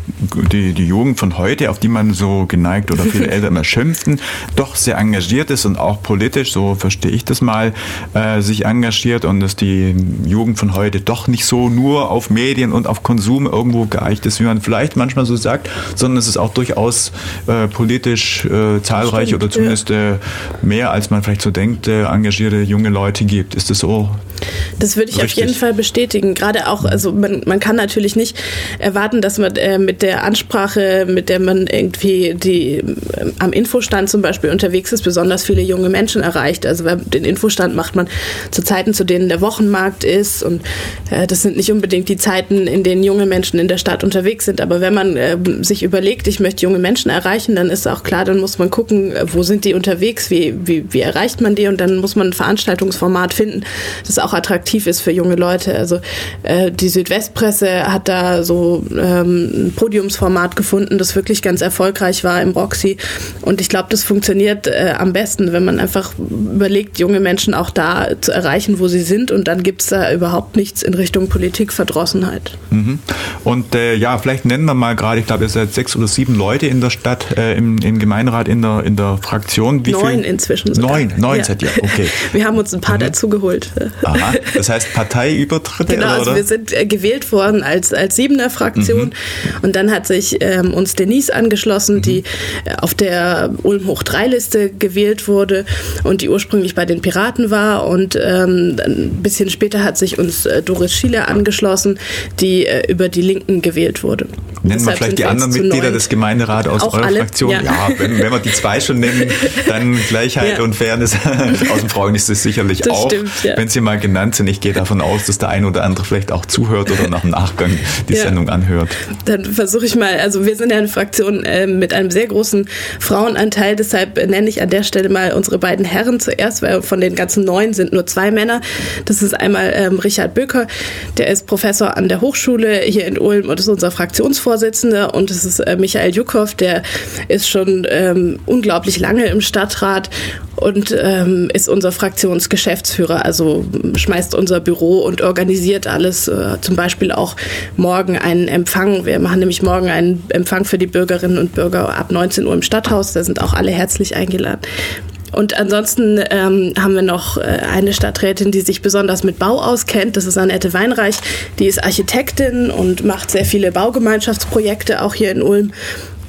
die Jugend von heute, auf die man so geneigt oder viele Eltern immer schimpften, doch sehr engagiert ist und auch politisch, so verstehe ich das mal, sich engagiert und dass die Jugend von heute doch nicht so nur auf Medien und auf Konsum irgendwo geeicht ist, wie man vielleicht manchmal so sagt, sondern es ist auch durchaus politisch zahlreich oder zumindest mehr, als man vielleicht so denkt, engagierte junge Leute gibt. Ist das so? Das würde ich richtig? Auf jeden Fall bestätigen. Gerade auch, also man kann natürlich nicht erwarten, dass man mit der Ansprache, mit der man irgendwie am Infostand zum Beispiel unterwegs ist, besonders viele junge Menschen erreicht. Also den Infostand macht man zu Zeiten, zu denen der Wochenmarkt ist und das sind nicht unbedingt die Zeiten, in denen junge Menschen in der Stadt unterwegs sind. Aber wenn man sich überlegt, ich möchte junge Menschen erreichen, dann ist auch klar, dann muss man gucken, wo sind die unterwegs, wie erreicht man die und dann muss man ein Veranstaltungsformat finden, das auch attraktiv ist für junge Leute. Also die Südwestpresse hat da so ein Podiumsformat gefunden, das wirklich ganz erfolgreich war im Roxy. Und ich glaube, das funktioniert am besten, wenn man einfach überlegt, junge Menschen auch da zu erreichen, wo sie sind. Und dann gibt es da überhaupt nichts in Richtung Politikverdrossenheit. Mhm. Und vielleicht nennen wir mal gerade, ich glaube, ihr seid 6 oder 7 Leute in der Stadt, im Gemeinderat, in der Fraktion. Wie 9 viel? Inzwischen sogar. 9 seid ihr, okay. Wir haben uns ein paar dazugeholt. Aha, das heißt Parteiübertritte? Genau, oder? Also wir sind gewählt worden als 7er Fraktion und dann hat sich uns Denise angeschlossen, die auf der Ulm Hoch 3 Liste gewählt wurde und die ursprünglich bei den Piraten war und ein bisschen später hat sich uns Doris Schiele angeschlossen, die über die Linken gewählt wurde. Nennen wir vielleicht die anderen Mitglieder des Gemeinderats aus eurer Fraktion? Ja, wenn wir die 2 schon nennen, dann Gleichheit und Fairness aus dem Frauen ist es sicherlich das auch, stimmt, wenn sie mal genannt sind. Ich gehe davon aus, dass der eine oder andere vielleicht auch zuhört oder nach dem Nachgang die Sendung anhört. Dann versuche ich mal, also wir sind ja eine Fraktion mit einem sehr großen Frauenanteil, deshalb nenne ich an der Stelle mal unsere beiden Herren zuerst, weil von den ganzen 9 sind nur 2 Männer. Das ist einmal Richard Böker, der ist Professor an der Hochschule hier in Ulm und ist unser Fraktionsvorsitzender und es ist Michael Juckhoff, der ist schon unglaublich lange im Stadtrat und ist unser Fraktionsgeschäftsführer, also schmeißt unser Büro und organisiert alles, zum Beispiel auch morgen einen Empfang. Wir machen nämlich morgen einen Empfang für die Bürgerinnen und Bürger ab 19 Uhr im Stadthaus, da sind auch alle herzlich eingeladen. Und ansonsten haben wir noch eine Stadträtin, die sich besonders mit Bau auskennt. Das ist Annette Weinreich. Die ist Architektin und macht sehr viele Baugemeinschaftsprojekte auch hier in Ulm.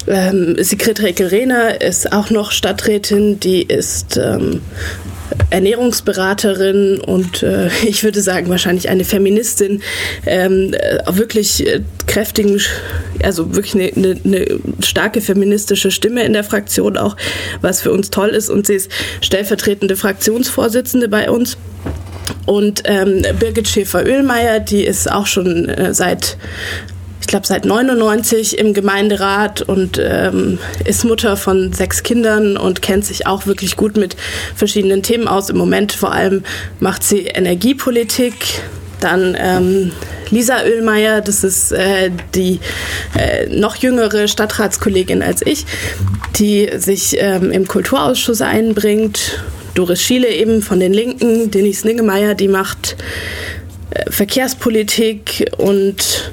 Sigrid Recke-Rehner ist auch noch Stadträtin, die ist Ernährungsberaterin und ich würde sagen wahrscheinlich eine Feministin, wirklich kräftigen, also wirklich eine starke feministische Stimme in der Fraktion auch, was für uns toll ist, und sie ist stellvertretende Fraktionsvorsitzende bei uns. Und Birgit Schäfer-Oehlmeier, die ist auch schon seit 99 im Gemeinderat und ist Mutter von 6 Kindern und kennt sich auch wirklich gut mit verschiedenen Themen aus. Im Moment vor allem macht sie Energiepolitik. Dann Lisa Oehlmeier, das ist die noch jüngere Stadtratskollegin als ich, die sich im Kulturausschuss einbringt. Doris Schiele eben von den Linken, Denise Niggemeier, die macht Verkehrspolitik, und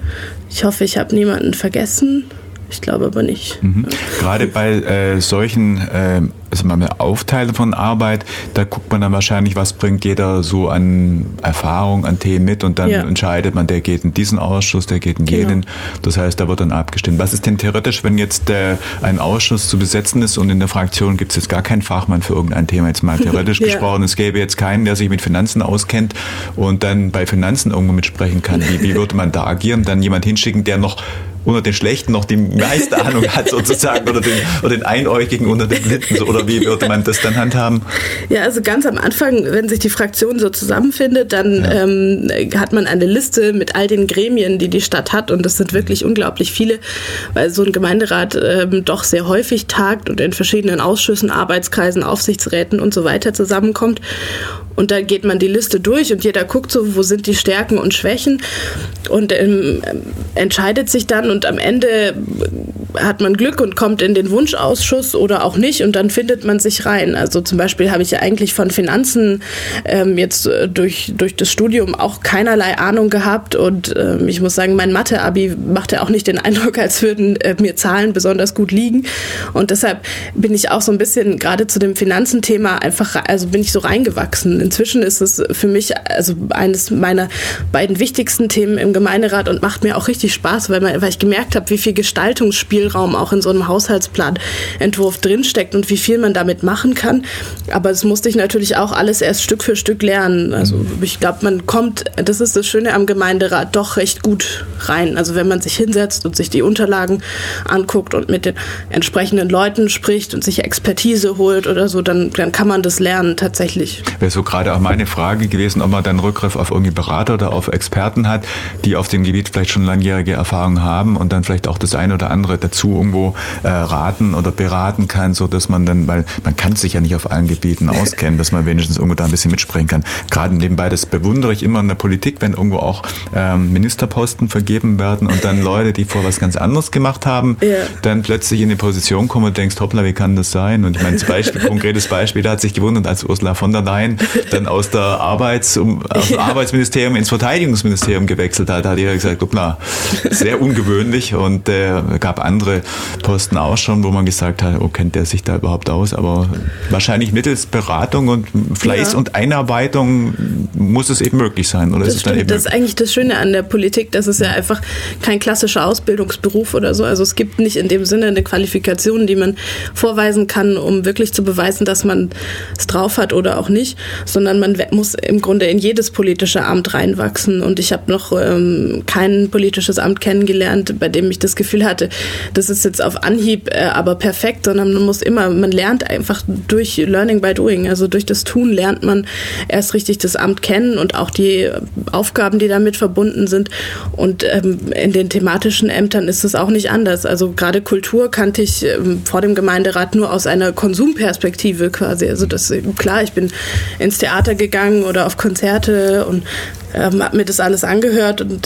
ich hoffe, ich habe niemanden vergessen. Ich glaube aber nicht. Gerade bei solchen also mal eine Aufteilung von Arbeit, da guckt man dann wahrscheinlich, was bringt jeder so an Erfahrung, an Themen mit, und dann entscheidet man, der geht in diesen Ausschuss, der geht in jenen. Das heißt, da wird dann abgestimmt. Was ist denn theoretisch, wenn jetzt ein Ausschuss zu besetzen ist und in der Fraktion gibt es jetzt gar keinen Fachmann für irgendein Thema, jetzt mal theoretisch gesprochen, es gäbe jetzt keinen, der sich mit Finanzen auskennt und dann bei Finanzen irgendwo mitsprechen kann. Wie würde man da agieren? Dann jemand hinschicken, der noch unter den Schlechten noch die meiste Ahnung hat sozusagen, oder den Einäugigen unter den Blinden, oder wie würde man das dann handhaben? Ja, also ganz am Anfang, wenn sich die Fraktion so zusammenfindet, dann hat man eine Liste mit all den Gremien, die die Stadt hat, und das sind wirklich unglaublich viele, weil so ein Gemeinderat doch sehr häufig tagt und in verschiedenen Ausschüssen, Arbeitskreisen, Aufsichtsräten und so weiter zusammenkommt. Und da geht man die Liste durch und jeder guckt so, wo sind die Stärken und Schwächen, und entscheidet sich dann, und am Ende hat man Glück und kommt in den Wunschausschuss oder auch nicht, und dann findet man sich rein. Also zum Beispiel habe ich ja eigentlich von Finanzen jetzt durch das Studium auch keinerlei Ahnung gehabt, und ich muss sagen, mein Mathe-Abi machte auch nicht den Eindruck, als würden mir Zahlen besonders gut liegen, und deshalb bin ich auch so ein bisschen gerade zu dem Finanzenthema bin ich so reingewachsen. Inzwischen ist es für mich also eines meiner beiden wichtigsten Themen im Gemeinderat und macht mir auch richtig Spaß, weil ich gemerkt habe, wie viel Gestaltungsspielraum auch in so einem Haushaltsplanentwurf drinsteckt und wie viel man damit machen kann. Aber das musste ich natürlich auch alles erst Stück für Stück lernen. Also ich glaube, man kommt, das ist das Schöne am Gemeinderat, doch recht gut rein. Also wenn man sich hinsetzt und sich die Unterlagen anguckt und mit den entsprechenden Leuten spricht und sich Expertise holt oder so, dann kann man das lernen tatsächlich. Wäre so gerade auch meine Frage gewesen, ob man dann Rückgriff auf irgendwie Berater oder auf Experten hat, die auf dem Gebiet vielleicht schon langjährige Erfahrung haben und dann vielleicht auch das eine oder andere dazu irgendwo raten oder beraten kann, so dass man dann, weil man kann sich ja nicht auf allen Gebieten auskennen, dass man wenigstens irgendwo da ein bisschen mitsprechen kann. Gerade nebenbei, das bewundere ich immer in der Politik, wenn irgendwo auch Ministerposten vergeben werden und dann Leute, die vorher was ganz anderes gemacht haben, dann plötzlich in die Position kommen und denkst, hoppla, wie kann das sein? Und ich meine, konkretes Beispiel, da hat sich gewundert, als Ursula von der Leyen dann aus dem Arbeitsministerium ins Verteidigungsministerium gewechselt hat jeder gesagt, hoppla, sehr ungewöhnlich, und gab andere Posten auch schon, wo man gesagt hat, oh, kennt der sich da überhaupt aus? Aber wahrscheinlich mittels Beratung und Fleiß und Einarbeitung muss es eben möglich sein. Oder das ist stimmt, es dann eben das ist eigentlich das Schöne an der Politik, das ist ja einfach kein klassischer Ausbildungsberuf oder so. Also es gibt nicht in dem Sinne eine Qualifikation, die man vorweisen kann, um wirklich zu beweisen, dass man es drauf hat oder auch nicht, sondern man muss im Grunde in jedes politische Amt reinwachsen. Und ich habe noch kein politisches Amt kennengelernt, bei dem ich das Gefühl hatte, das ist jetzt auf Anhieb aber perfekt, sondern man lernt einfach durch Learning by Doing. Also durch das Tun lernt man erst richtig das Amt kennen und auch die Aufgaben, die damit verbunden sind. Und in den thematischen Ämtern ist es auch nicht anders. Also gerade Kultur kannte ich vor dem Gemeinderat nur aus einer Konsumperspektive quasi. Also klar, ich bin ins Theater gegangen oder auf Konzerte und habe mir das alles angehört und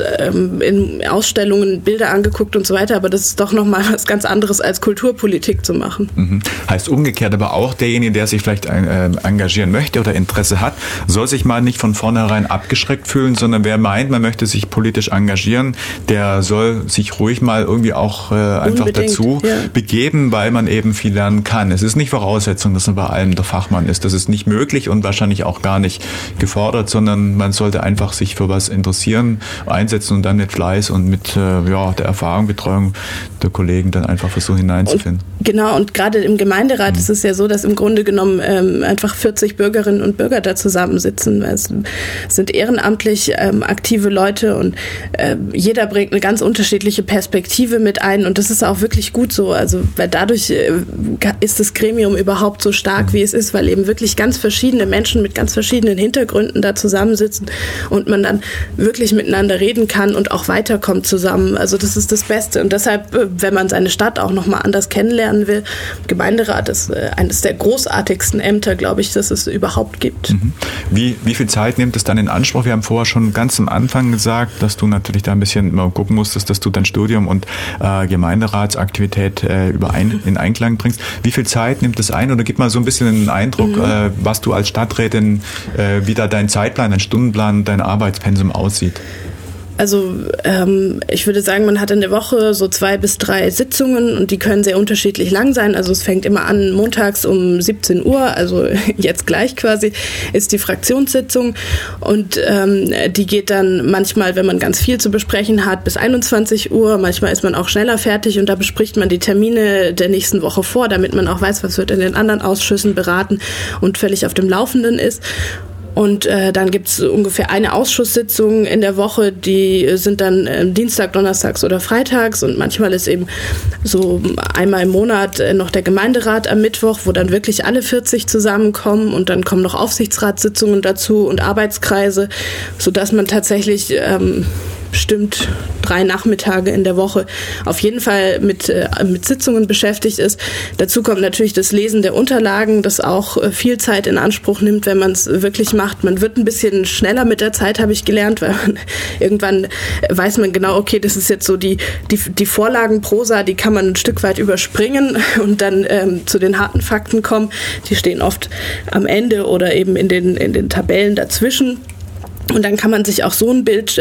in Ausstellungen Bilder angeguckt und so weiter, aber das ist doch nochmal was ganz anderes als Kulturpolitik zu machen. Mhm. Heißt umgekehrt aber auch, derjenige, der sich vielleicht engagieren möchte oder Interesse hat, soll sich mal nicht von vornherein abgeschreckt fühlen, sondern wer meint, man möchte sich politisch engagieren, der soll sich ruhig mal irgendwie auch einfach dazu begeben, weil man eben viel lernen kann. Es ist nicht Voraussetzung, dass man bei allem der Fachmann ist. Das ist nicht möglich und wahrscheinlich auch gar nicht gefordert, sondern man sollte einfach sich für was interessieren, einsetzen und dann mit Fleiß und mit der Erfahrung, Betreuung der Kollegen dann einfach versuchen hineinzufinden. Und gerade im Gemeinderat ist es ja so, dass im Grunde genommen einfach 40 Bürgerinnen und Bürger da zusammensitzen. Es sind ehrenamtlich aktive Leute und jeder bringt eine ganz unterschiedliche Perspektive mit ein und das ist auch wirklich gut so. Also weil dadurch ist das Gremium überhaupt so stark, wie es ist, weil eben wirklich ganz verschiedene Menschen mit ganz verschiedenen Hintergründen da zusammensitzen und man dann wirklich miteinander reden kann und auch weiterkommt zusammen. Also das ist das Beste und deshalb, wenn man seine Stadt auch nochmal anders kennenlernen will, Gemeinderat ist eines der großartigsten Ämter, glaube ich, das es überhaupt gibt. Wie viel Zeit nimmt es dann in Anspruch? Wir haben vorher schon ganz am Anfang gesagt, dass du natürlich da ein bisschen mal gucken musstest, dass du dein Studium und Gemeinderatsaktivität in Einklang bringst. Wie viel Zeit nimmt es ein? Oder gib mal so ein bisschen einen Eindruck, was du als Stadträtin, wie da dein Zeitplan, dein Stundenplan, dein Arbeitspensum aussieht. Also ich würde sagen, man hat in der Woche so 2 bis 3 Sitzungen und die können sehr unterschiedlich lang sein. Also es fängt immer an montags um 17 Uhr, also jetzt gleich quasi, ist die Fraktionssitzung und die geht dann manchmal, wenn man ganz viel zu besprechen hat, bis 21 Uhr. Manchmal ist man auch schneller fertig und da bespricht man die Termine der nächsten Woche vor, damit man auch weiß, was wird in den anderen Ausschüssen beraten und völlig auf dem Laufenden ist. Und dann gibt's ungefähr eine Ausschusssitzung in der Woche, die sind dann Dienstag, Donnerstags oder Freitags und manchmal ist eben so einmal im Monat noch der Gemeinderat am Mittwoch, wo dann wirklich alle 40 zusammenkommen und dann kommen noch Aufsichtsratssitzungen dazu und Arbeitskreise, sodass man tatsächlich bestimmt 3 Nachmittage in der Woche auf jeden Fall mit Sitzungen beschäftigt ist. Dazu kommt natürlich das Lesen der Unterlagen, das auch viel Zeit in Anspruch nimmt, wenn man es wirklich macht. Man wird ein bisschen schneller mit der Zeit, habe ich gelernt, weil irgendwann weiß man genau, okay, das ist jetzt so die Vorlagenprosa, die kann man ein Stück weit überspringen und dann zu den harten Fakten kommen. Die stehen oft am Ende oder eben in den Tabellen dazwischen. Und dann kann man sich auch so ein Bild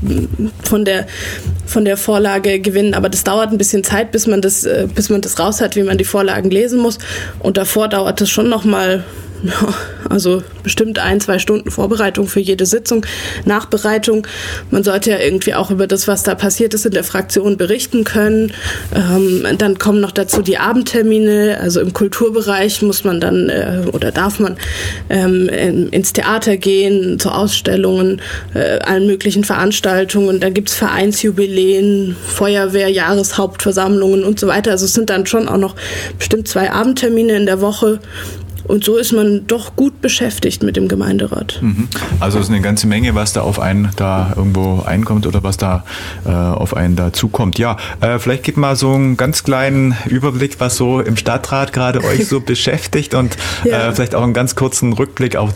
von der Vorlage gewinnen, aber das dauert ein bisschen Zeit, bis man das raus hat, wie man die Vorlagen lesen muss. Und davor dauert es schon noch mal, also bestimmt 1-2 Stunden Vorbereitung für jede Sitzung, Nachbereitung. Man sollte ja irgendwie auch über das, was da passiert ist, in der Fraktion berichten können. Dann kommen noch dazu die Abendtermine. Also im Kulturbereich muss man dann oder darf man ins Theater gehen, zu Ausstellungen, allen möglichen Veranstaltungen. Dann gibt's Vereinsjubiläen, Feuerwehr, Jahreshauptversammlungen und so weiter. Also es sind dann schon auch noch bestimmt 2 Abendtermine in der Woche. Und so ist man doch gut beschäftigt mit dem Gemeinderat. Also es ist eine ganze Menge, was da auf einen da irgendwo einkommt oder was da auf einen da zukommt. Ja, vielleicht gibt mal so einen ganz kleinen Überblick, was so im Stadtrat gerade euch so beschäftigt und vielleicht auch einen ganz kurzen Rückblick auf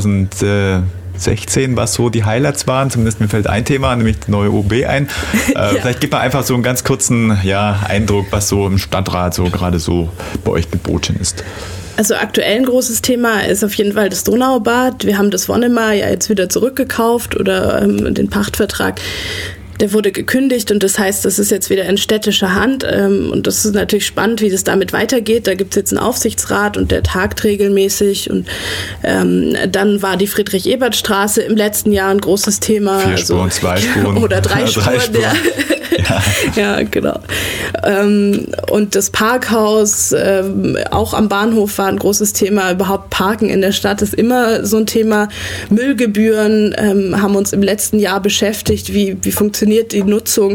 2016, was so die Highlights waren. Zumindest mir fällt ein Thema, nämlich die neue OB ein. Vielleicht gibt man einfach so einen ganz kurzen Eindruck, was so im Stadtrat so gerade so bei euch geboten ist. Also aktuell ein großes Thema ist auf jeden Fall das Donaubad. Wir haben das Wonnemar ja jetzt wieder zurückgekauft oder den Pachtvertrag. Der wurde gekündigt und das heißt, das ist jetzt wieder in städtischer Hand und das ist natürlich spannend, wie das damit weitergeht. Da gibt es jetzt einen Aufsichtsrat und der tagt regelmäßig und dann war die Friedrich-Ebert-Straße im letzten Jahr ein großes Thema. 4 Spuren, 2 Spuren. Oder 3 Spuren. Ja, genau. Und das Parkhaus auch am Bahnhof war ein großes Thema. Überhaupt Parken in der Stadt ist immer so ein Thema. Müllgebühren haben uns im letzten Jahr beschäftigt. Wie funktioniert die Nutzung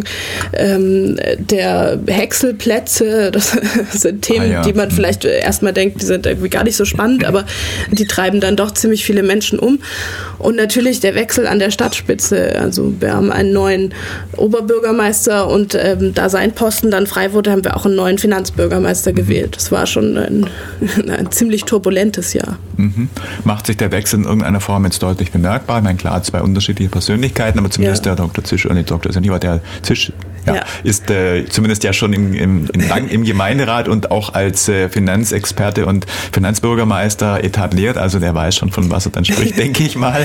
der Häckselplätze? Das sind Themen, die man vielleicht erstmal denkt, die sind irgendwie gar nicht so spannend, aber die treiben dann doch ziemlich viele Menschen um. Und natürlich der Wechsel an der Stadtspitze. Also wir haben einen neuen Oberbürgermeister und da sein Posten dann frei wurde, haben wir auch einen neuen Finanzbürgermeister gewählt. Das war schon ein ziemlich turbulentes Jahr. Macht sich der Wechsel in irgendeiner Form jetzt deutlich bemerkbar? Ich meine, klar, 2 unterschiedliche Persönlichkeiten, aber zumindest der Dr. Zisch, der Zisch ist zumindest ja schon im Gemeinderat und auch als Finanzexperte und Finanzbürgermeister etabliert. Also der weiß schon, von was er dann spricht, denke ich mal.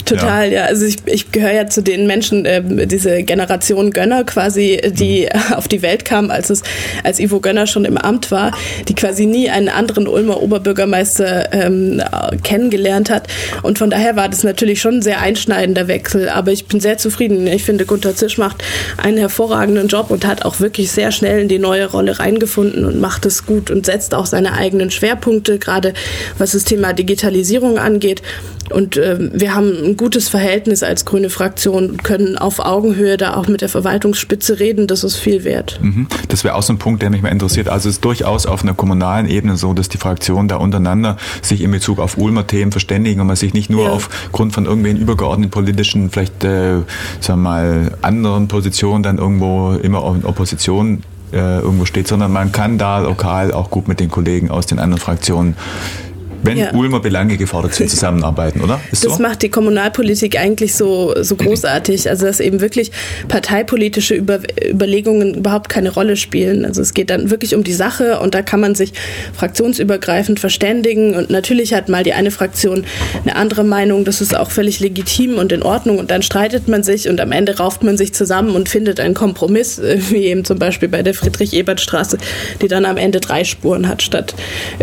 Total, ja. Also ich gehöre ja zu den Menschen, diese Generation Gönner quasi, die auf die Welt kam, als Ivo Gönner schon im Amt war, die quasi nie einen anderen Ulmer Oberbürgermeister kennengelernt hat. Und von daher war das natürlich schon ein sehr einschneidender Wechsel. Aber ich bin sehr zufrieden. Ich finde, Gunter Zisch macht einen hervorragenden Job und hat auch wirklich sehr schnell in die neue Rolle reingefunden und macht es gut und setzt auch seine eigenen Schwerpunkte, gerade was das Thema Digitalisierung angeht. Und wir haben ein gutes Verhältnis als grüne Fraktion und können auf Augenhöhe da auch mit der Verwaltungsspitze reden. Das ist viel wert. Das wäre auch so ein Punkt, der mich mal interessiert. Also es ist durchaus auf einer kommunalen Ebene so, dass die Fraktionen da untereinander sich in Bezug auf Ulmer Themen verständigen und man sich nicht nur aufgrund von irgendwelchen übergeordneten politischen, vielleicht sagen wir mal anderen Positionen dann irgendwo immer in Opposition irgendwo steht, sondern man kann da lokal auch gut mit den Kollegen aus den anderen Fraktionen, wenn Ulmer Belange gefordert sind, zusammenarbeiten, oder? Das macht die Kommunalpolitik eigentlich so großartig, also dass eben wirklich parteipolitische Überlegungen überhaupt keine Rolle spielen. Also es geht dann wirklich um die Sache und da kann man sich fraktionsübergreifend verständigen und natürlich hat mal die eine Fraktion eine andere Meinung, das ist auch völlig legitim und in Ordnung und dann streitet man sich und am Ende rauft man sich zusammen und findet einen Kompromiss, wie eben zum Beispiel bei der Friedrich-Ebert-Straße, die dann am Ende 3 Spuren hat statt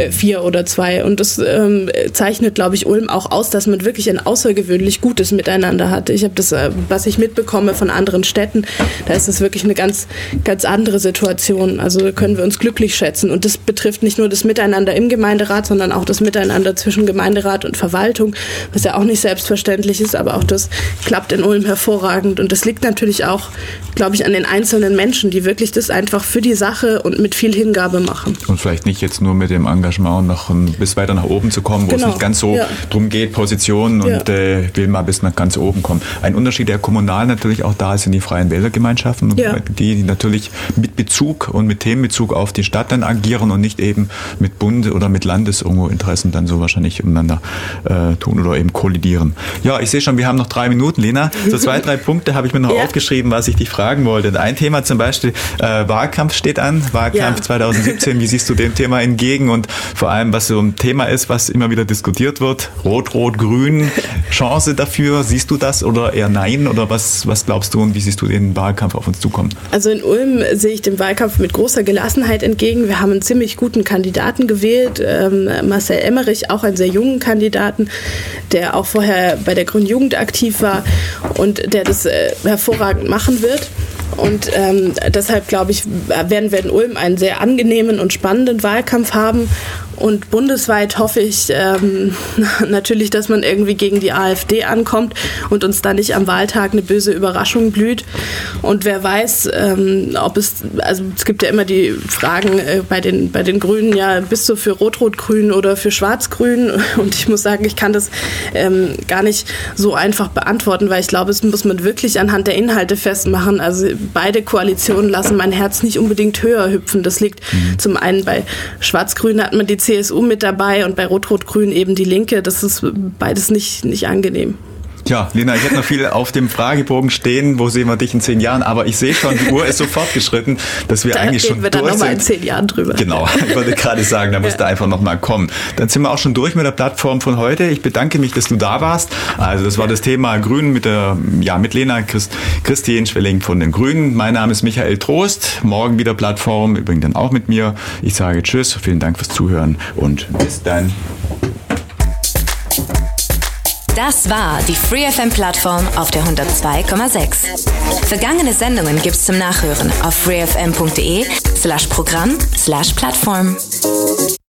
4 oder 2 und das zeichnet, glaube ich, Ulm auch aus, dass man wirklich ein außergewöhnlich gutes Miteinander hat. Ich habe das, was ich mitbekomme von anderen Städten, da ist es wirklich eine ganz, ganz andere Situation. Also da können wir uns glücklich schätzen. Und das betrifft nicht nur das Miteinander im Gemeinderat, sondern auch das Miteinander zwischen Gemeinderat und Verwaltung, was ja auch nicht selbstverständlich ist, aber auch das klappt in Ulm hervorragend. Und das liegt natürlich auch, glaube ich, an den einzelnen Menschen, die wirklich das einfach für die Sache und mit viel Hingabe machen. Und vielleicht nicht jetzt nur mit dem Engagement noch bis weiter nach oben zu kommen, wo es nicht ganz so drum geht, Positionen und will mal bis nach ganz oben kommen. Ein Unterschied, der kommunal natürlich auch da ist, sind die freien Wählergemeinschaften, die natürlich mit Bezug und mit Themenbezug auf die Stadt dann agieren und nicht eben mit Bund- oder mit Landesinteressen dann so wahrscheinlich miteinander tun oder eben kollidieren. Ja, ich sehe schon, wir haben noch 3 Minuten, Lena. So 2, 3 Punkte habe ich mir noch aufgeschrieben, was ich dich fragen wollte. Ein Thema zum Beispiel, Wahlkampf steht an, Wahlkampf 2017. Wie siehst du dem Thema entgegen und vor allem, was so ein Thema ist, was immer wieder diskutiert wird. Rot, Rot, Grün. Chance dafür. Siehst du das oder eher nein? Oder was glaubst du und wie siehst du den Wahlkampf auf uns zukommen? Also in Ulm sehe ich dem Wahlkampf mit großer Gelassenheit entgegen. Wir haben einen ziemlich guten Kandidaten gewählt. Marcel Emmerich, auch einen sehr jungen Kandidaten, der auch vorher bei der Grünen Jugend aktiv war und der das hervorragend machen wird. Und deshalb, glaube ich, werden wir in Ulm einen sehr angenehmen und spannenden Wahlkampf haben. Und bundesweit hoffe ich natürlich, dass man irgendwie gegen die AfD ankommt und uns da nicht am Wahltag eine böse Überraschung blüht. Und wer weiß, es gibt ja immer die Fragen bei den Grünen, ja, bist du für Rot-Rot-Grün oder für Schwarz-Grün? Und ich muss sagen, ich kann das gar nicht so einfach beantworten, weil ich glaube, es muss man wirklich anhand der Inhalte festmachen. Also beide Koalitionen lassen mein Herz nicht unbedingt höher hüpfen. Das liegt zum einen bei Schwarz-Grün hat man die CSU mit dabei und bei Rot-Rot-Grün eben die Linke. Das ist beides nicht angenehm. Tja, Lena, ich hätte noch viel auf dem Fragebogen stehen, wo sehen wir dich in 10 Jahren, aber ich sehe schon, die Uhr ist so fortgeschritten, dass wir eigentlich schon durch sind. Da reden wir dann nochmal in 10 Jahren drüber. Genau, ich wollte gerade sagen, da musst du einfach nochmal kommen. Dann sind wir auch schon durch mit der Plattform von heute. Ich bedanke mich, dass du da warst. Also das war das Thema Grünen mit Lena Christine Schwelling von den Grünen. Mein Name ist Michael Trost. Morgen wieder Plattform, übrigens dann auch mit mir. Ich sage Tschüss, vielen Dank fürs Zuhören und bis dann. Das war die FreeFM-Plattform auf der 102,6. Vergangene Sendungen gibt's zum Nachhören auf freefm.de/Programm/Plattform.